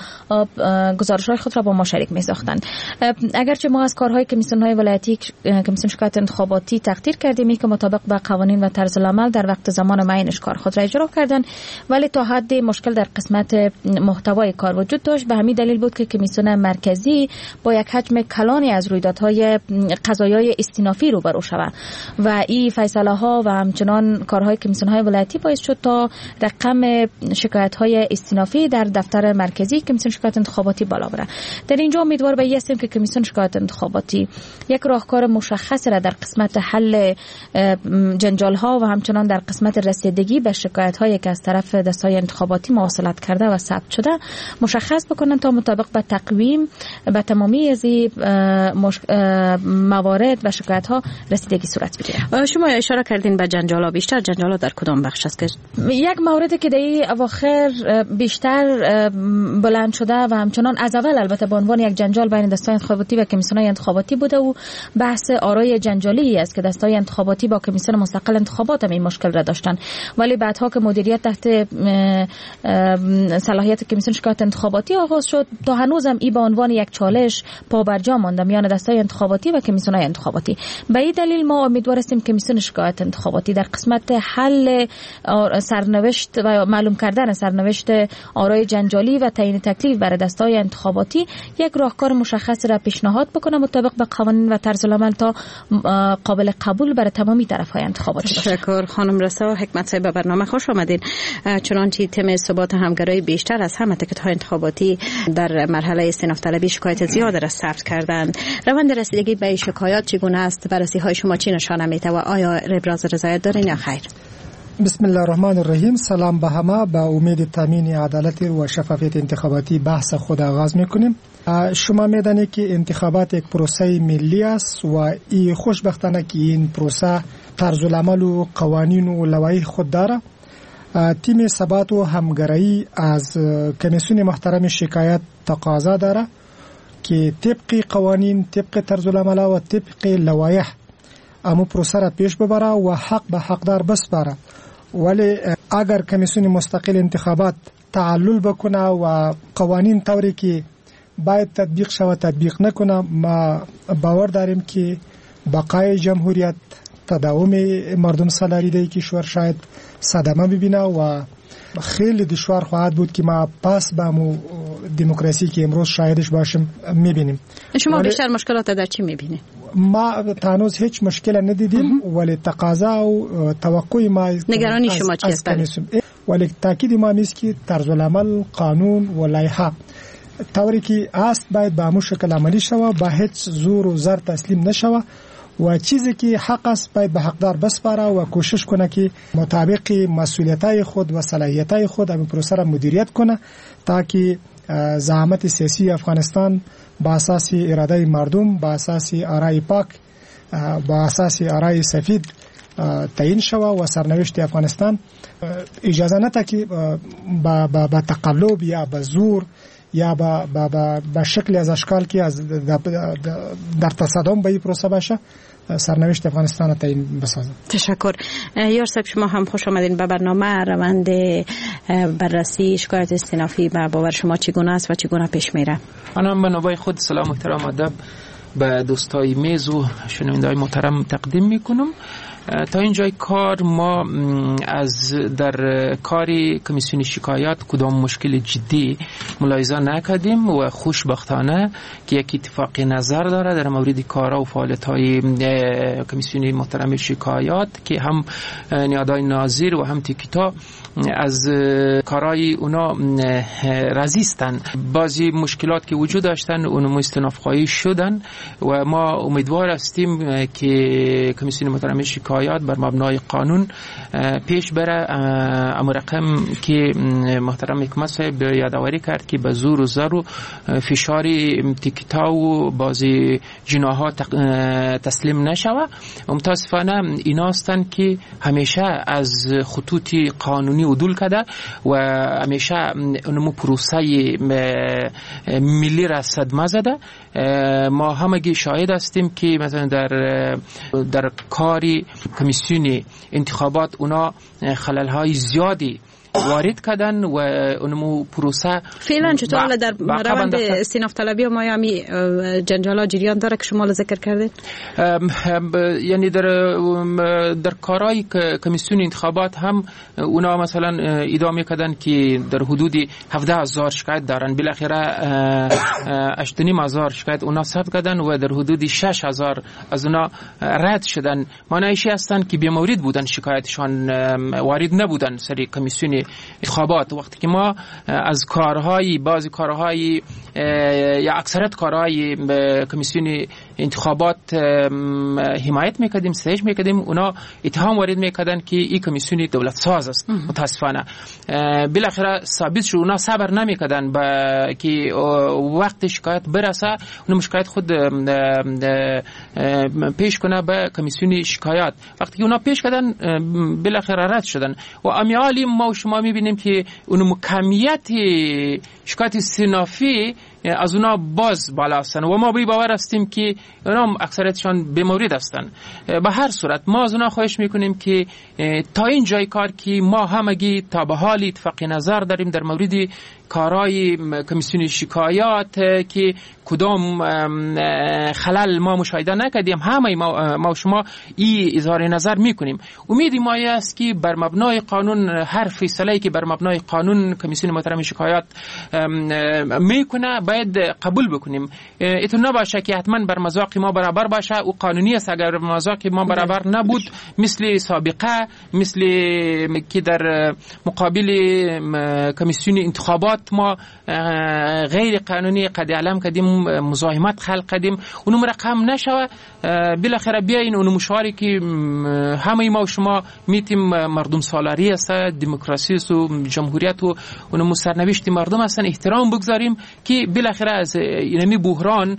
Speaker 7: گزارش‌های خود را با ما شریک می‌ساختند. اگرچه ما از کارهای کمیسیون‌های ولایتی کمیسیون شکایت انتخاباتی انتخاباتی تقدیر کردیم که مطابق با قوانین و طرز العمل در وقت زمان معینش کار خود را اجرا کردند، ولی تا حد مشکل در قسمت محتوای کار وجود داشت. به همین دلیل بود که کمیسیون مرکزی با یک حجم کلانی از رویدادهای قضایای استینافی روبرو شود و این فیصله ها و همچنان کارهای کمیسیون های ولایتی باعث شد تا رقم شکایت های استینافی در دفتر مرکزی کمیسیون شکایت انتخاباتی بالا بره. در اینجا امیدوار به این هستیم که کمیسیون شکایت انتخاباتی یک راهکار مشخص را در قسمت حل جنجال ها و همچنان در قسمت رسیدگی به شکایت هایی که از طرف دستهای انتخاباتی مواصلت کرده و ثبت شده مشخص بکنن تا مطابق به تقویم به تمامی از موارد و شکایت ها رسیدگی صورت بگیره.
Speaker 4: شما اشاره کردین به جنجال ها، بیشتر جنجال ها در کدام بخش است که
Speaker 7: یک موردی که در این اواخر بیشتر بلند شده و همچنان از اول البته به عنوان یک جنجال بین دستای انتخاباتی و کمیسیون‌های انتخاباتی بوده و بحث آرای جنجالی است که دستای انتخاباتی با کمیسیون مستقل انتخابات این مشکل را داشتن، ولی بعدها که مدیریت تحت صلاحیت کمیسیون شکایت انتخاباتی آغاز شد تا هنوزم این به عنوان یک چالش پابرجا مانده میان دستای انتخاباتی و کمیسیون‌های انتخاباتی. به این دلیل ما امیدوار هستیم کمیسیون شکایت انتخاباتی در قسمت حل سرنوشت و معلوم کردن سرنوشت آرای جنجالی و تعیین تکلیف برای دستای انتخاباتی یک راهکار مشخص را پیشنهاد بکنه مطابق به قوانین و طرز العمل تا قابل قبول برای تمامی طرف‌های انتخاباتی باشه.
Speaker 4: تشکر خانم رسا. حکمت صاحب به برنامه خوش آمدین. چنانچه تم ثبات همکاری بیشتر از همه تکت‌های انتخاباتی در مرحله استئناف طلبی شکایت زیاد را ثبت کردند. روند رسیدگی به شکایات چگونه است؟ بررسی‌های شما چی نشانه میده و آیا ابراز رضایت دارین یا خیر؟
Speaker 6: بسم الله الرحمن الرحیم. سلام به همه. با امید تامین عدالت و شفافیت انتخاباتی بحث خود آغاز میکنیم. شما میدانید که انتخابات یک پروسه ملی است و این خوشبختانه که این پروسه طرز العمل و قوانین و لوایح خود داره. تیم ثبات و همکاری از کمیسیون محترم شکایت تقاضا داره که طبق قوانین، طبق طرز العمل و طبق لوایح امو پروسه را پیش ببره و حق به حقدار بسپاره. ولی اگر کمیسیون مستقل انتخابات تعلل بکنه و قوانین طوری که باید تطبیق شود تطبیق نکنه، ما باور داریم که بقای جمهوریت، تداوم مردم سالاری در کشور شاید صدمه ببینه و خیلی دشوار خواهد بود که ما پس به امو دموکراسی که امروز شاهدش باشیم میبینیم.
Speaker 4: شما بیشتر مشکلات در چی میبینید؟
Speaker 6: ما تانوز هیچ مشکل ندیدیم، ولی تقاضا و توقع ما
Speaker 4: نگرانی شما چی است؟
Speaker 6: ولی تاکید ما است که طرز العمل، قانون و لایحه طوری که است باید به همون شکل عملی شود، با هیچ زور و زر تسلیم نشود و چیزی که حق است باید به حقدار بسپاره و کوشش کنه که مطابق مسئولیت‌های خود و صلاحیت‌های خود این پروسه را مدیریت کنه تا که زعامت سیاسی افغانستان با اساس اراده مردم، با اساس آرای پاک، با اساس آرای سفید تعیین شود و سرنوشت افغانستان اجازه نده که با تقلب یا با زور یا با شکل از اشکال که از در تصادم به این پروسه باشه سرنوشت افغانستان تعیین بسازه.
Speaker 4: تشکر. یار صاحب شما هم خوش آمدین به برنامه. روند بررسی شکایت استئنافی به باور شما چگونه است و چگونه پیش میره؟
Speaker 9: منم به نوبه خود سلام و احترام ادب به دوستای میز و شنونده‌های محترم تقدیم میکنم. تا اینجای کار ما از در کاری کمیسیون شکایات کدام مشکل جدی ملاحظه نکردیم و خوشبختانه که یک اتفاق نظر داره در مورد کارها و فعالیت‌های کمیسیون محترم شکایات که هم نیادای ناظر و هم تیکیتا از کارهای اونا رزیستن. بعضی مشکلات که وجود داشتن اونم استئناف خواهی شدن و ما امیدوار هستیم که کمیسیون محترم شکایات بر مبنای قانون پیش بره. اما رقم که محترم حکمت صاحب یادآوری کرد که به زور و زر و فشار تیکتا و بعضی جناها تسلیم نشوه. متاسفانه اینا هستند که همیشه از خطوط قانونی عدول کرده و همیشه اونمو پروسه ملی را صدمه زده. ما همگی شاهد هستیم که مثلا در کاری کمیسیون انتخابات اونا خلل‌های زیادی وارد کردن و اونمو پروسه
Speaker 4: فعلا چطور در روند استیناف طلبی و مایامی جنجالا جریان داره که شما ذکر کردید؟
Speaker 9: یعنی در کارهای کمیسیون انتخابات هم اونا مثلا ادامه کردن که در حدود 17,000 شکایت دارن، بالاخره 8,500 شکایت اونا ثبت کردن و در حدود 6,000 از اونا رد شدن. معنیش هستن که بی‌مورد بودن، شکایتشان وارد نبودن سری کمیسیون انتخابات. وقتی که ما از بعضی کارهای یا اکثریت کارهای کمیسیون انتخابات حمایت میکردیم، ستایش میکردیم، اونا اتهام وارد میکردن که این کمیسیون دولت ساز است. متاسفانه بالاخره ثابت شد اونا صبر نمیکردن که وقت شکایت برسه اون مشکلات خود پیش کنه به کمیسیون شکایت. وقتی که اونا پیش کردن بالاخره رد شدن و امیالی ما و شما میبینیم که اون کمیت شکایت استینافی از اونا باز بالا هستن و ما باور هستیم که اونا اکثریتشان بی‌مورد هستن. به هر صورت ما از اونا خواهش میکنیم که تا این جای کار که ما همگی تا به حال اتفاق نظر داریم در مورد کارهای کمیسیون شکایات که کدام خلل ما مشاهده نکردیم، همه ما و شما این اظهار نظر میکنیم. امید ما است که بر مبنای قانون هر فیصله‌ای که بر مبنای قانون کمیسیون محترم شکایات میکنه باید قبول بکنیم. ایتون نباشه که حتما بر مذاق ما برابر باشه و قانونی است. اگر مذاق ما برابر نبود مثل سابقه، مثل که در مقابل کمیسیون انتخابات ما غیر قانونی قد علم کردیم، مزاحمت خلق کردیم، اونم رقم نشوه. بالاخره بیاین اون مشواری که همه ما و شما میتیم مردم سالاری است، دموکراسی است و جمهوریت و اون سرنوشت مردم هستن احترام بگذاریم که بالاخره از اینمی بحران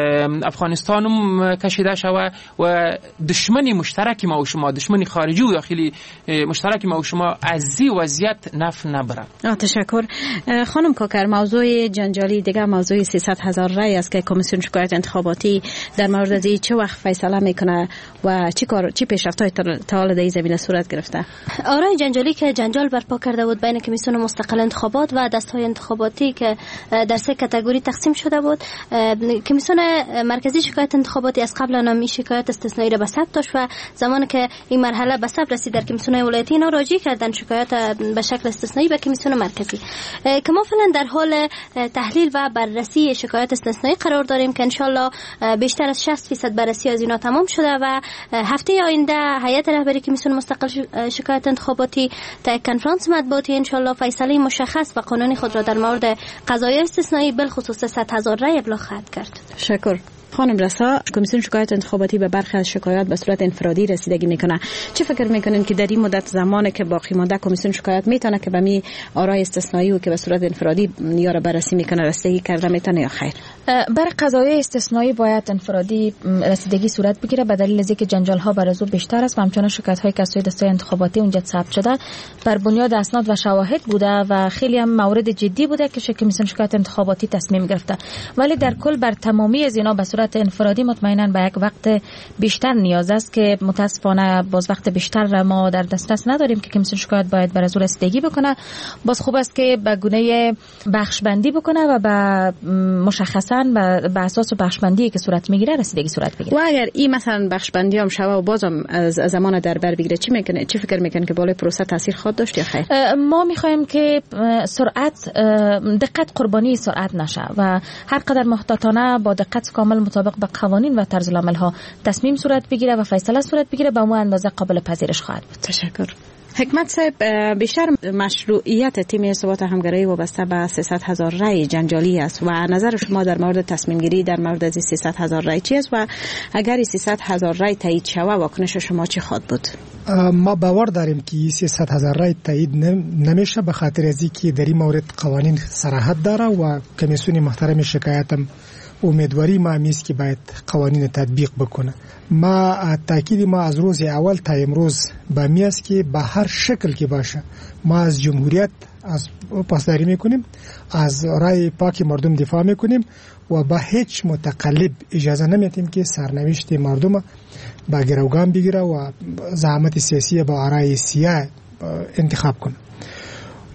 Speaker 9: افغانستانم کشیده شوه و دشمنی مشترک ما و شما، دشمنی خارجی و داخلی مشترک ما و شما از این وضعیت نفع نبره.
Speaker 4: تشکر. خانم کاکر، موضوع جنجالی دیگه موضوع 300,000 رای است که کمیسیون شکایت انتخاباتی در مورد از چه وقت فیصله میکنه و چی پیشرفت‌های تا حال در این زمینه صورت گرفته؟
Speaker 5: آرای جنجالی که جنجال برپا کرده بود بین کمیسیون مستقل انتخابات و دستهای انتخاباتی که در 3 کاتگوری تقسیم شده بود، کمیسیون مرکزی شکایت انتخاباتی از قبل نامی شکایت استثنایی را به ثبت داشت و زمانی که این مرحله به ثبت رسید در کمیسیون ولایتی اینا راجع کردن شکایت به شکل استثنایی به کمیسیون مرکزی که ما فعلا در حال تحلیل و بررسی شکایت استثنایی قرار داریم که انشالله بیشتر از 60% بررسی از اینا تمام شده و هفته آینده هیئت رهبری کمیسیون مستقل شکایت انتخاباتی تا کنفرانس مطبوعاتی انشالله فیصله مشخص و قانونی خود را در مورد قضایا استثنایی بالخصوص 100,000 رای ابلاغ خواهد کرد.
Speaker 4: شکر. خانم رسا، کمیسیون شکایت انتخاباتی به برخی از شکایات به صورت انفرادی رسیدگی میکنه. چه فکر میکنین که در این مدت زمانی که باقی مانده کمیسیون شکایت میتونه که به می آرای استثنایی و که به صورت انفرادی یا را بررسی میکنه رسیدگی کرده میتونه یا خیر؟
Speaker 7: برای قضایای استثنایی باید انفرادی رسیدگی صورت بگیره به دلیل اینکه جنجال ها بر از او بیشتر است و همچنان شکایت های کسای دستای انتخاباتی اونجا ثبت شده بر بنیاد اسناد و شواهد بوده و خیلی هم مورد جدی بوده که کمیسیون شکایت انتخاباتی تصمیم گرفته. ولی در کل بر تمامی از اینا به صورت انفرادی مطمئنا به یک وقت بیشتر نیاز است که متاسفانه باز وقت بیشتر ما در دسترس نداریم که کمیسیون شکایت باید بر از او رسیدگی بکنه. باز خوب است که به گونه بخش بندی بکنه و به مشخصا به اساس بخش بندی که صورت میگیره رسیدگی صورت بگیره.
Speaker 4: و اگر این مثلا بخش بندی هم شوه و بازم از زمان در بر بگیره چی میکنه؟ چی فکر میکنه که بالای پروسه تاثیر خواهد داشت یا خیر؟
Speaker 7: ما میخوایم که سرعت دقت قربانی سرعت نشه و هر قدر محتاطانه با دقت کامل مطابق به قوانین و طرز العمل ها تصمیم صورت بگیره و فیصله صورت بگیره به اون اندازه قابل پذیرش خواهد بود.
Speaker 4: تشکر. حکمت صاحب، بیشتر مشروعیت تیم ارتباط همکاری وابسته به 300,000 رای جنجالی است و نظر شما در مورد تصمیم گیری در مورد از 300,000 رای چی است و اگر 300,000 رای تایید شود واکنش شما چی خواهد بود؟
Speaker 6: ما باور داریم که 300,000 رای تایید نمیشه به خاطر از اینکه در این مورد قوانین صراحت داره و کمیسیون محترم شکایت هم امیدواری ما میست که باید قوانین تطبیق بکنه. ما تاکید ما از روز اول تا امروز به می است که به هر شکل که باشه ما از جمهوریت از پاسداری میکنیم، از رای پاک مردم دفاع میکنیم و با هیچ متقلب اجازه نمیدیم که سرنوشت مردم با گروگان بگیره و زحمت سیاسی با آرای سیاه انتخاب کنه.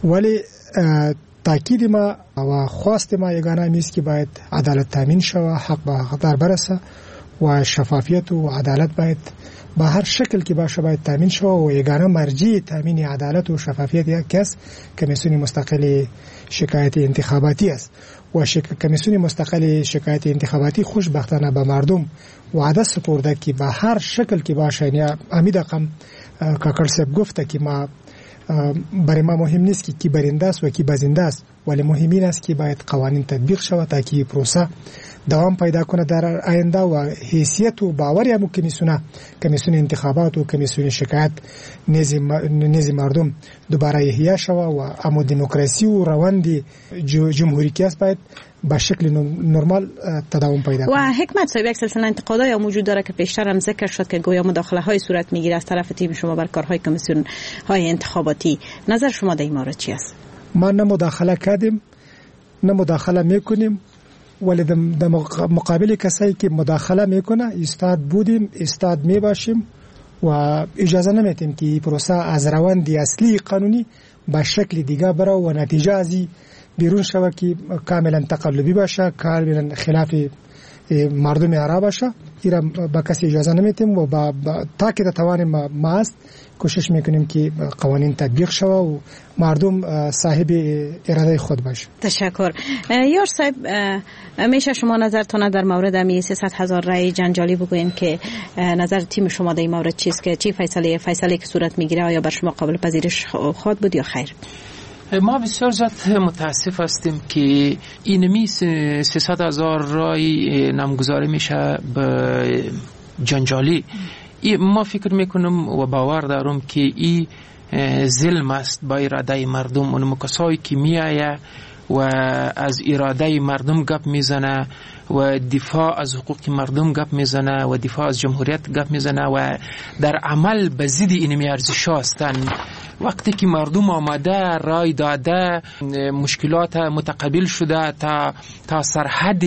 Speaker 6: ولی تاکید ما و خواست ما یگانه میست که باید عدالت تامین شود، حق به حقدار برسه و شفافیت و عدالت باید با هر شکل که باشه باید تامین شود و یگانه مرجع تامین عدالت و شفافیت یک کس کمیسیون مستقل شکایت انتخاباتی است و کمیسیون مستقل شکایت انتخاباتی خوشبختانه به مردم وعده سپرده که به هر شکل که باشه، یعنی امید رقم کاکر صاحب گفته که ما برای ما مهم نیست که کی برنده است و کی بازنده است، ولی مهم این است که باید قوانین تطبیق شود تا که پروسه دوام پیدا کنه در آینده و حیثیت و باور هم کمیسیون انتخابات و کمیسیون شکایت نزد مردم دوباره احیا شود و اما دموکراسی و روند جمهوری که است باید به شکل نرمال تداوم پیدا کنه.
Speaker 4: و حکمت صاحب، یک سلسله انتقادایی موجود داره که پیشتر هم ذکر شد که گویا مداخله های صورت میگیره از طرف تیم شما بر کارهای کمیسیون های انتخاباتی. نظر شما در این مورد چی است؟
Speaker 6: ما نه مداخله کردیم نه مداخله میکنیم، ولی در مقابل کسایی که مداخله میکنه استاد بودیم، استاد میباشیم و اجازه نمیتیم که پروسه از روند اصلی قانونی به شکل دیگه بره و نتیجه ازی بیرون شوه که کاملا تقلبی باشه، کاملا خلاف مردم عرب باشه. ایرا با کسی اجازه نمیتیم و تا که توان ما است کوشش میکنیم که قوانین تطبیق شوه و مردم صاحب اراده خود باشه.
Speaker 4: تشکر. یار صاحب، میشه شما نظرتون در مورد امی 300,000 رای جنجالی بگوین که نظر تیم شما در این مورد چیست که چی فیصله که صورت میگیره آیا بر شما قابل پذیرش خواهد بود یا خیر؟
Speaker 9: ما بسیار زیاد متاسف هستیم که اینمی 300,000 رای نامگذاری میشه به جنجالی. ما فکر میکنم و باور دارم که این ظلم است با اراده مردم. اون کسایی که میایه و از اراده مردم گپ میزنه و دفاع از حقوق مردم گپ میزنه و دفاع از جمهوریت گپ میزنه و در عمل به ضد اینمی ارزش‌ها هستند. وقتی که مردم آمده رای داده، مشکلات متقابل شده تا سرحد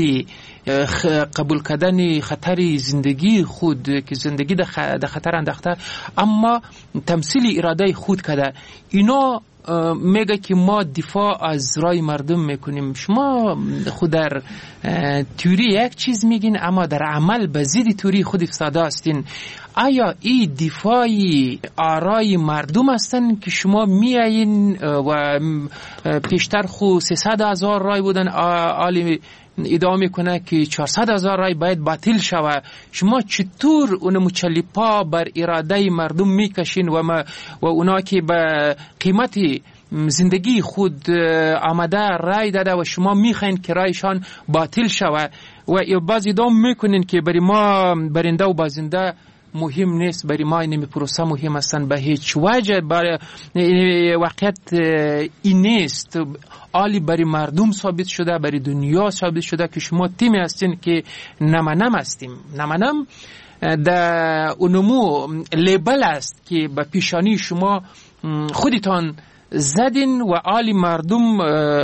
Speaker 9: قبول کردن خطر زندگی خود که زندگی در خطر انداخته، اما تمثیل اراده خود کرده، اینا میگه که ما دفاع از رای مردم میکنیم. شما خود در تئوری یک چیز میگین اما در عمل به ضد تئوری خود افتاده هستین. آیا این دفاعی آرای مردم هستن که شما میایین و پیشتر خود 300,000 رای بودن، عالی ادعا میکنه که 400,000 رای باید باطل شود؟ شما چطور اون مچلیپا بر اراده مردم میکشین و اونا که به قیمت زندگی خود آمده رای داده و شما میخواین که رایشان باطل شود و بعضی ادعا میکنین که برای ما برنده و بازنده مهم نیست، برای ما این پروسه مهم هستن. به هیچ وجه برای واقعیت این نیست. عالی برای مردم ثابت شده، برای دنیا ثابت شده که شما تیمی هستین که نمنم هستیم. نمنم در اونمو لیبل است که به پیشانی شما خودتان زدین و عالی مردم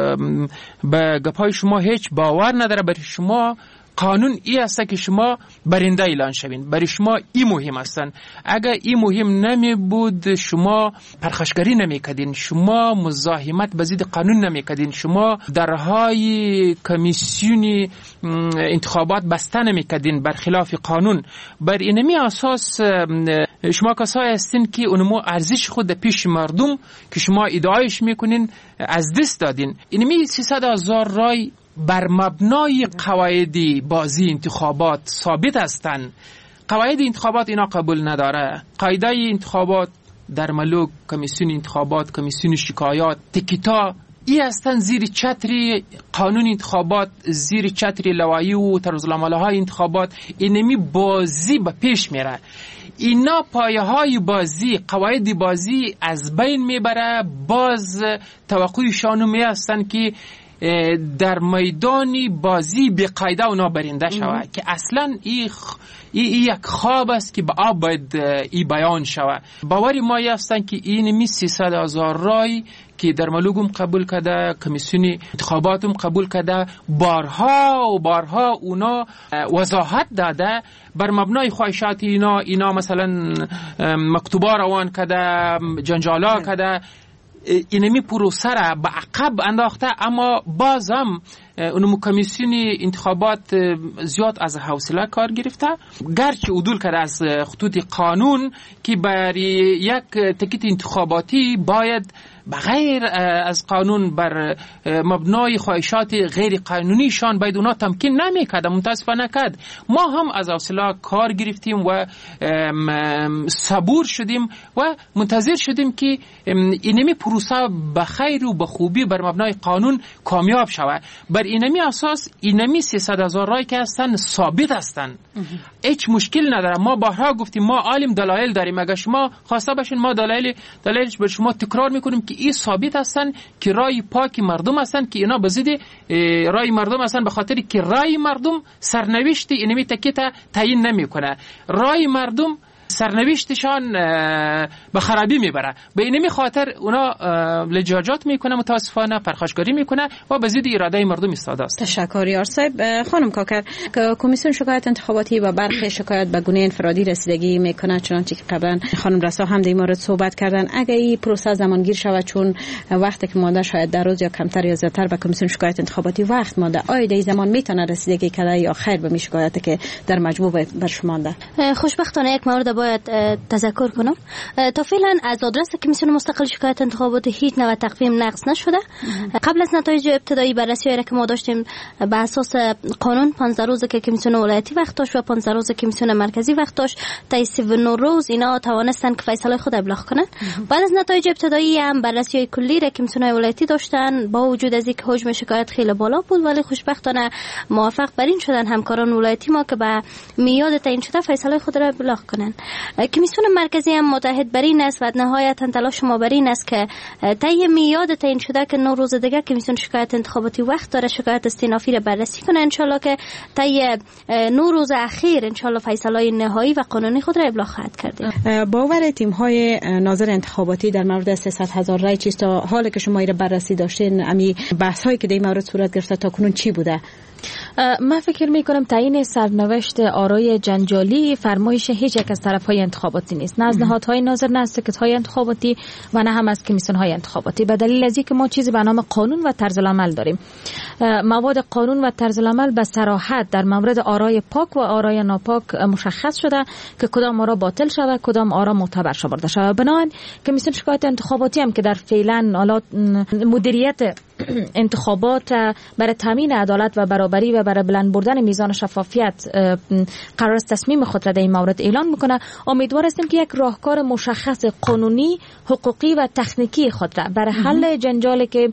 Speaker 9: به گپای شما هیچ باور نداره. برای شما قانون ای است که شما برنده اعلان شوین. برای شما ای مهم هستن. اگر ای مهم نمی بود شما پرخاشگری نمی کردین، شما مزاحمت به ضد قانون نمی کردین، شما درهای کمیسیون انتخابات بسته نمی کردین برخلاف قانون. بر اینمی اساس شما کسایی هستین که اونمو ارزش خود پیش مردم که شما ادعایش میکنین از دست دادین. اینمی 300,000 رای بر مبنای قواعد بازی انتخابات ثابت هستند. قواعد انتخابات اینا قبول نداره. قاعده انتخابات در ملوک، کمیسیون انتخابات، کمیسیون شکایات، تکیتا ای هستن زیر چتری قانون انتخابات، زیر چتری لوایح و طرزالعمل‌های انتخابات. اینمی بازی به پیش میره. اینا پایه های بازی، قواعد بازی از بین میبره. باز توقعشانو می هستن که در میدانی بازی به قاعده اونا برنده شود که اصلا این یک خواب است که به آب باید ای بیان شود. باوری ما هستن که این 300,000 رای که در ملوگم قبول کرده، کمیسیون انتخاباتم قبول کرده، بارها و بارها اونا وضاحت داده بر مبنای خواهشات اینا مثلا مکتوبا روان کرده، جنجالا کرده. اینمی پروسه را به عقب انداخته، اما بازم اون کمیسیون انتخابات زیاد از حوصله کار گرفته، گرچه عدول کرده از خطوط قانون که برای یک تکیت انتخاباتی باید بغیر از قانون بر مبنای خواهشات غیر قانونیشان باید اونا تمکین نمیکرد، متاسفانه کرد. ما هم از حوصله کار گرفتیم و صبور شدیم و منتظر شدیم که اینمی پروسه بخیر و بخوبی بر مبنای قانون کامیاب شود. بر اینمی اساس اینمی 300,000 رای که هستن ثابت هستن، هیچ مشکل نداره. ما بارها گفتیم ما عالم دلایل داریم، اگر شما خواسته باشین ما دلایلش به شما تکرار میکنیم که این ثابت هستن که رای پاک مردم هستن، که اینا به ضد رای مردم هستن، به خاطر که رای مردم سرنوشت اینمی تکیت تعیین نمیکنه. رای مردم سرنوشتشان به خرابی میبره، به اینمی خاطر اونا لجاجات میکنه، متاسفانه پرخاشگری میکنه و به ضد اراده مردم ایستاده است.
Speaker 4: تشکر یار صاحب. خانم کاکر، کمیسیون شکایت انتخاباتی و برخی شکایت به گونه انفرادی رسیدگی میکنه، چنانچه که قبلا خانم رسا هم در مورد صحبت کردن. اگه این پروسه زمانگیر شود، چون وقتی که مانده شاید در روز یا کمتر یا زیادتر به کمیسیون شکایت انتخاباتی وقت مانده، آیا در زمان میتونه رسیدگی کنه یا خیر به می شکایتی که در مجموع بر شما مانده؟
Speaker 5: خوشبختانه یک مورد باید تذکر کنم. تا فعلا از آدرس کمیسیون مستقل شکایت انتخاباتی هیچ نوع تقویم نقض نشده. قبل از نتایج ابتدایی بررسی که ما داشتیم به اساس قانون 15 روز که کمیسیون ولایتی وقت داشت و 15 روز کمیسیون مرکزی وقت داشت، تا 39 روز اینا توانستن که فیصله خود ابلاغ کنن. بعد از نتایج ابتدایی هم بررسی کلی را کمیسیون ولایتی داشتن، با وجود از اینکه حجم شکایت خیلی بالا بود، ولی خوشبختانه موفق بر این شدن همکاران ولایتی ما که به میاد تعیین شده فیصله خود را ابلاغ کنن. کمیسیون مرکزی هم متحد بر این است و نهایتا تلاش ما بر این است که طی میاد تعیین شده که 9 روز دیگه کمیسیون شکایت انتخاباتی وقت داره شکایت استینافی را بررسی کنه، ان شاء الله که طی 9 روز اخیر ان شاء الله فیصله نهایی و قانونی خود را ابلاغ خواهد کرد.
Speaker 4: باور تیم های ناظر انتخاباتی در مورد 300,000 رای چیست؟ تا حالی که شما را بررسی داشتین، امی بحث هایی که در این مورد صورت گرفته تا کنون چی بوده؟
Speaker 7: من فکر می کنم تعیین سرنوشت آرای جنجالی فرمایش هیچ یک از طرف‌های انتخاباتی نیست، نه از نهادهای ناظر، نه از سکرت‌های انتخاباتی و نه هم از کمیسیون‌های انتخاباتی، به دلیل از اینکه ما چیزی به نام قانون و طرز العمل داریم. مواد قانون و طرز العمل به صراحت در مورد آرای پاک و آرای ناپاک مشخص شده که کدام آرا باطل شود، کدام آرا معتبر شمرده شود. بنابراین کمیسیون شکایت انتخاباتی هم که در فعلا مدیریت انتخابات برای تامین عدالت و برابری و برای بلند بردن میزان شفافیت قرار است تصمیم خود را در این مورد اعلان میکنه. امیدوار هستیم که یک راهکار مشخص قانونی، حقوقی و تکنیکی خود را برای حل جنجالی که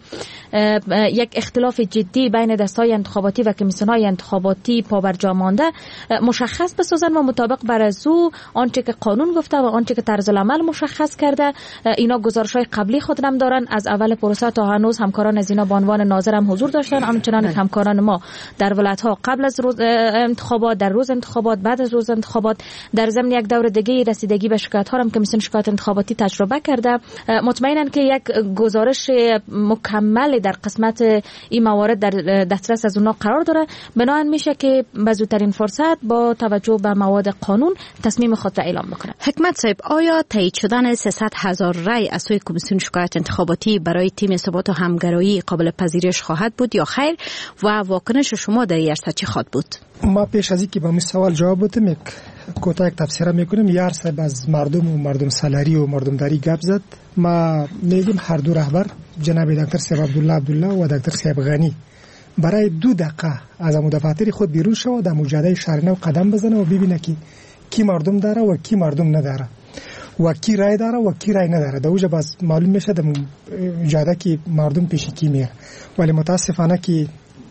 Speaker 7: یک اختلاف جدی بین دستهای انتخاباتی و کمیسیون‌های انتخاباتی پابرجا مانده مشخص بسازن و مطابق بر از او آنچه که قانون گفته و آنچه که طرز العمل مشخص کرده، اینا گزارش‌های قبلی خود هم دارن. از اول پروسه تا هنوز همکاران از اینا به عنوان ناظر هم حضور داشتن، همچنان همکاران ما در ولایت‌ها قبل از روز انتخابات، در روز انتخابات، بعد از روز انتخابات، در ضمن یک دور دیگه رسیدگی به شکایت‌ها هم کمیسیون شکایت انتخاباتی تجربه کرده. مطمئناً که یک گزارش مکمل در قسمت این موارد در دسترس از اونها قرار داره. بنابراین میشه که به زودترین فرصت با توجه به مواد قانون تصمیم خود را اعلام بکنه.
Speaker 4: حکمت صاحب، آیا تایید شدن 300,000 رای از سوی کمیسیون شکایت انتخاباتی برای تیم ثبات و همگرایی قابل پذیرش خواهد بود یا خیر و واکنش شما در این عرصه چی خواهد بود؟
Speaker 6: ما پیش از اینکه به این سوال جواب بدم کوتاه تفسیر میکنیم. یار صاحب از مردم و مردم سالاری و مردم داری گپ زد. ما میگیم هر دو رهبر جناب دکتر صاحب عبدالله و دکتر صاحب غنی برای 2 دقیقه از دفاتر خود بیرون شو در مجاهده شهرنو قدم بزنه و ببینه که کی مردم داره و کی مردم نداره و کی رای داره و کی رای نداره. در اوجه باز معلوم میشه در مجاهده که مردم پیش کی میره. ولی متاسفانه که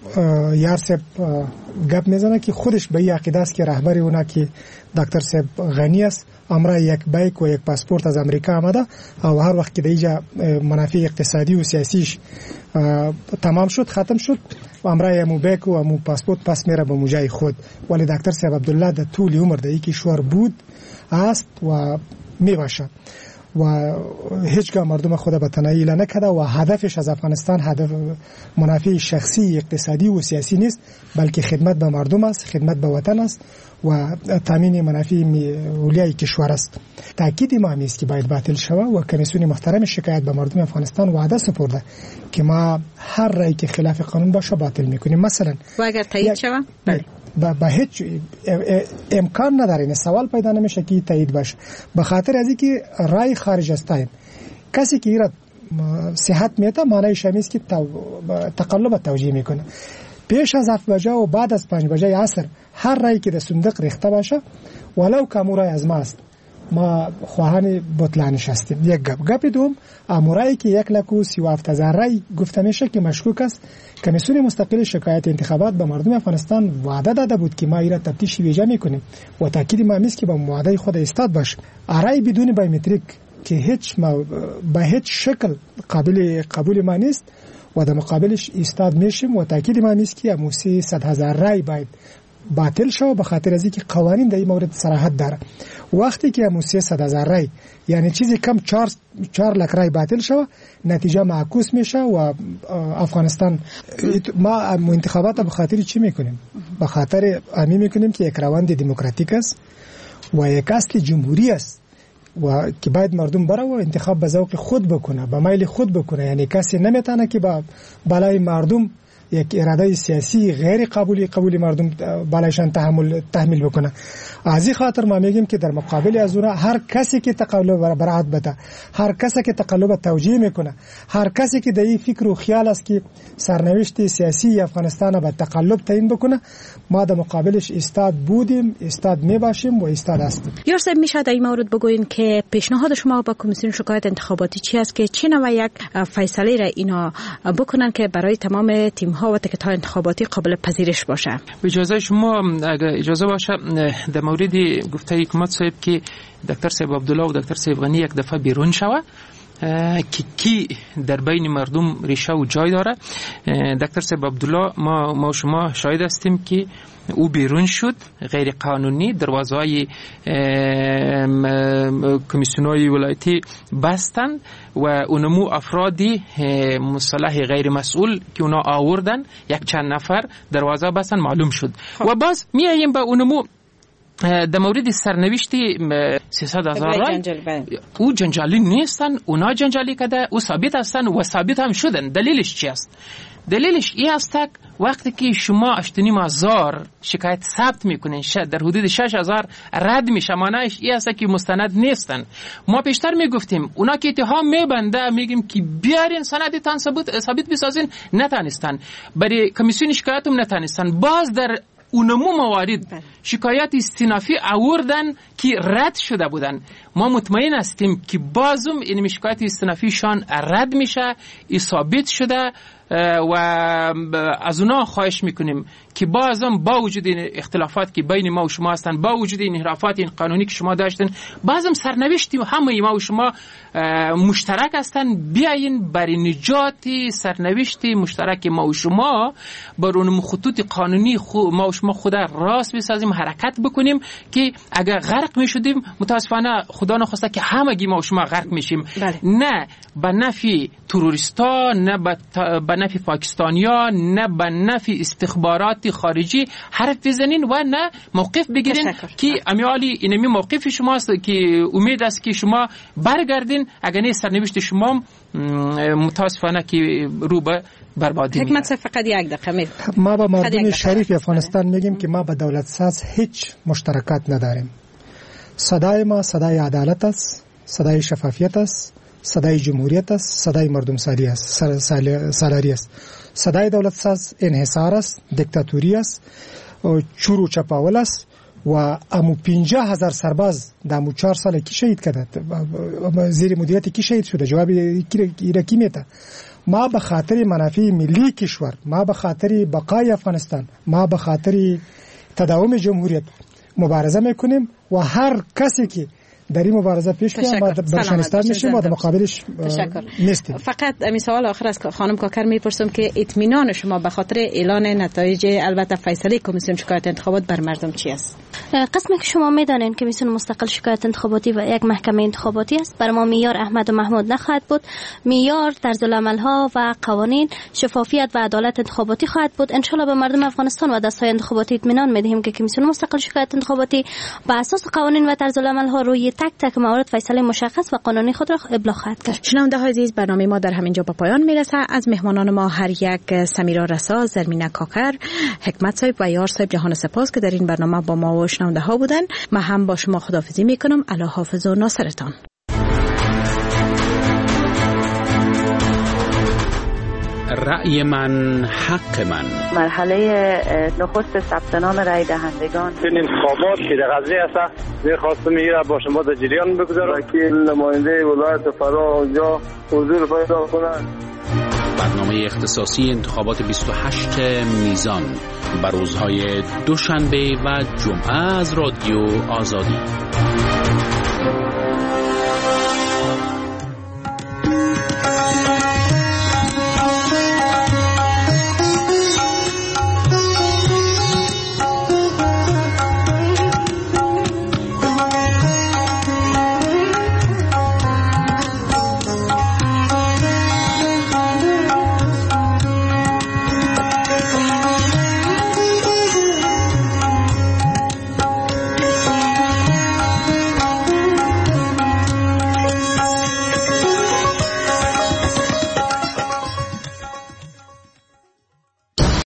Speaker 6: یار صاحب گپ میزنه که خودش به این عقیده است که رهبر اونا که دکتر صاحب غنی است، امرا یک بایک و یک پاسپورت از امریکا آمده و هر وقت که دیجا منافع اقتصادی و سیاسیش تمام شد، ختم شد، و امرا یمو بایک و مو پاسپورت پس میره به موجای خود. ولی دکتر صاحب عبدالله در طول عمر در یک کشور بود است و میباشه و هیچگاه مردم خود به تنهایی نکرده و هدفش از افغانستان هدف منافع شخصی اقتصادی و سیاسی نیست، بلکه خدمت به مردم است، خدمت به وطن است و تامین منافع اولیای کشور است. تاکید ما است که باید باطل شود و کمیسیون محترم شکایت به مردم افغانستان وعده سپرده که ما هر رأی که خلاف قانون باشه باطل میکنیم. مثلا
Speaker 4: و اگر تایید شود
Speaker 6: با هیچ امکان نداره، این سوال پیدا نمیشه که تایید باشه، به خاطر از اینکه رای خارج از تایم کسی که ایراد صحت میته معنیش همیست که تقلب توجیه میکنه. پیش از 7 بجه و بعد از 5 بجه عصر هر رای که در صندوق ریخته باشه ولو کم رای از ما است، ما خواهان بطلانش هستیم. یک گپ دوم، امورایی که 1,37,000 رای گفته میشه که مشکوک است، کمیسیون مستقل شکایت انتخابات به مردم افغانستان وعده داده بود که ما ایراد تفتیش ویژه میکنیم و تاکید ما است که با وعده خود ایستاد باشه. رای بدون بایومتریک که به هیچ شکل قابل قبول ما نیست و در مقابلش ایستاد میشیم و تاکید ما است که 300,000 رای باید باطل شو، به خاطر از اینکه قوانین در این مورد صراحت داره. وقتی که 300,000 رای یعنی چیزی کم 4 لک رای باطل شو، نتیجه معکوس میشه و افغانستان ما انتخابات به خاطر چی میکنیم؟ به خاطر امی میکنیم که یک روند دموکراتیک است و یک اصل جمهوری است و که باید مردم بره و انتخاب به ذوق خود بکنه، به میل خود بکنه. یعنی کسی نمیتونه که با بالای مردم یک اراده سیاسی غیر قبول مردم بالایشان تحمیل بکنه. از این خاطر ما میگیم که در مقابل از اون هر کسی که تقلب برعت بده، هر کسی که تقلب توجیه میکنه، هر کسی که در این فکر و خیال است که سرنوشت سیاسی افغانستان به تقلب تعیین بکنه، ما در مقابلش ایستاد بودیم، ایستاد میباشیم و ایستاد هستیم.
Speaker 4: یار صاحب، میشه در این مورد بگوین که پیشنهاد شما با کمیسیون شکایت انتخاباتی چی است که چه نوع یک فیصله را اینا بکنن که برای تمام تیم ها و تکت‌های انتخاباتی قابل پذیرش باشه؟
Speaker 9: اجازه شما اگر اجازه باشه در مورد گفته حکومت صاحب که دکتر صاحب عبدالله و دکتر صاحب غنی یک دفعه بیرون شوه که کی در بین مردم ریشه و جای داره. دکتر صاحب عبدالله ما شما شاهد هستیم که او بیرون شد غیر قانونی، دروازه‌های کمیسیون‌های ولایتی بستند و اونمو افرادی مصالح غیر مسئول که اونا آوردن یک چند نفر دروازه بستن معلوم شد. و باز میاییم به اونمو در مورد سرنوشتی 300,000 رای او جنجالی نیستن، اونا جنجالی کده، او ثابت هستن و ثابت هم شدن. دلیلش چی است؟ دلیلش این است که وقتی که شما 8,500 شکایت ثبت میکنین در حدود 6,000 رد میشه، معنیش این است که مستند نیستن. ما پیشتر میگفتیم اونا که اتهام میبنده میگیم که بیارین سندتان ثابت بسازین، نتانستن. برای کمیسیون شکایت هم نتانستن. باز در اونمو موارد شکایت استینافی آوردن که رد شده بودن. ما مطمئن هستیم که بازم این شکایت استینافی شان رد میشه، ثابت شده و از اونا خواهش میکنیم که بازم با وجود این اختلافات که بین ما و شما هستن، با وجود این انحرافات این قانونی که شما داشتن، بازم سرنوشتی همه ما و شما مشترک هستن. بیاین برای نجات سرنوشتی مشترک ما و شما بر اون خطوط قانونی ما و شما خدا راست بسازیم، حرکت بکنیم که اگر غرق میشدیم متاسفانه خدا نخواسته که همگی ما و شما غرق میشیم. نه به نفع تروریستا، نه به نفع پاکستانیا، نه به نفع استخبارات خارجی حرف بزنین و نه موقف بگیرین که امیالی اینمی موقف شماست که امید است که شما برگردین. اگر نه سرنوشت شما متاسفانه که رو به بربادی.
Speaker 4: حکمت فقط یک دقیقه
Speaker 6: ما با مردم شریف افغانستان میگیم که ما با دولت ساز هیچ مشترکات نداریم. صدای ما صدای عدالت است، صدای شفافیت است، صدای جمهوریت است، صدای مردم سالاری است. صدای دولت ساز انحصار است، دیکتاتوری است، چور و چپاول است و امو 50,000 سرباز در امو 4 سال کی شهید کرده، زیر مدیریت کی شهید شده، جواب کی میده؟ ما به خاطر منافع ملی کشور، ما به خاطر بقای افغانستان، ما به خاطر تداوم جمهوریت مبارزه میکنیم و هر کسی که در این مبارزه پیش بیان و برشان استاد میشیم و در مقابلش نیستیم.
Speaker 4: فقط این سوال آخر از خانم کاکر میپرسم که اطمینان شما به خاطر اعلان نتایج البته فیصله کمیسیون شکایت انتخابات بر مردم چی است؟
Speaker 5: قسمی که شما میدانین کمیسیون مستقل شکایت انتخاباتی و یک محکمه انتخاباتی است، بر ما معیار احمد و محمود نخواهد بود. معیار طرزالعمل ها و قوانین، شفافیت و عدالت انتخاباتی خواهد بود. ان شاء الله به مردم افغانستان و دستهای انتخاباتی اطمینان میدهیم که کمیسیون مستقل شکایت انتخاباتی بر اساس قوانین و طرزالعمل ها روی تک تک موارد فیصله مشخص و قانونی خود را ابلاغ خواهد کرد.
Speaker 4: شنونده های عزیز، برنامه ما در همین جا به پایان میرسه. از مهمانان ما هر یک سمیرا رسا، زرمینه کاکر، حکمت صاحب و یار صاحب جهان سپاس که در این برنامه با ما و شنونده ها بودن. من هم با شما خداحافظی میکنم. الله حافظ و ناصرتان.
Speaker 1: رأی من حق من.
Speaker 8: مرحله نخست ثبت نام رأی دهندگان.
Speaker 10: این انتخابات که در قضیه است می‌خواستم میره با شما در جریان بگذارم که نماینده ولایت فرا اونجا حضور پیدا کنند.
Speaker 1: برنامه اختصاصی انتخابات 28 میزان بر روزهای دوشنبه و جمعه از رادیو آزادی.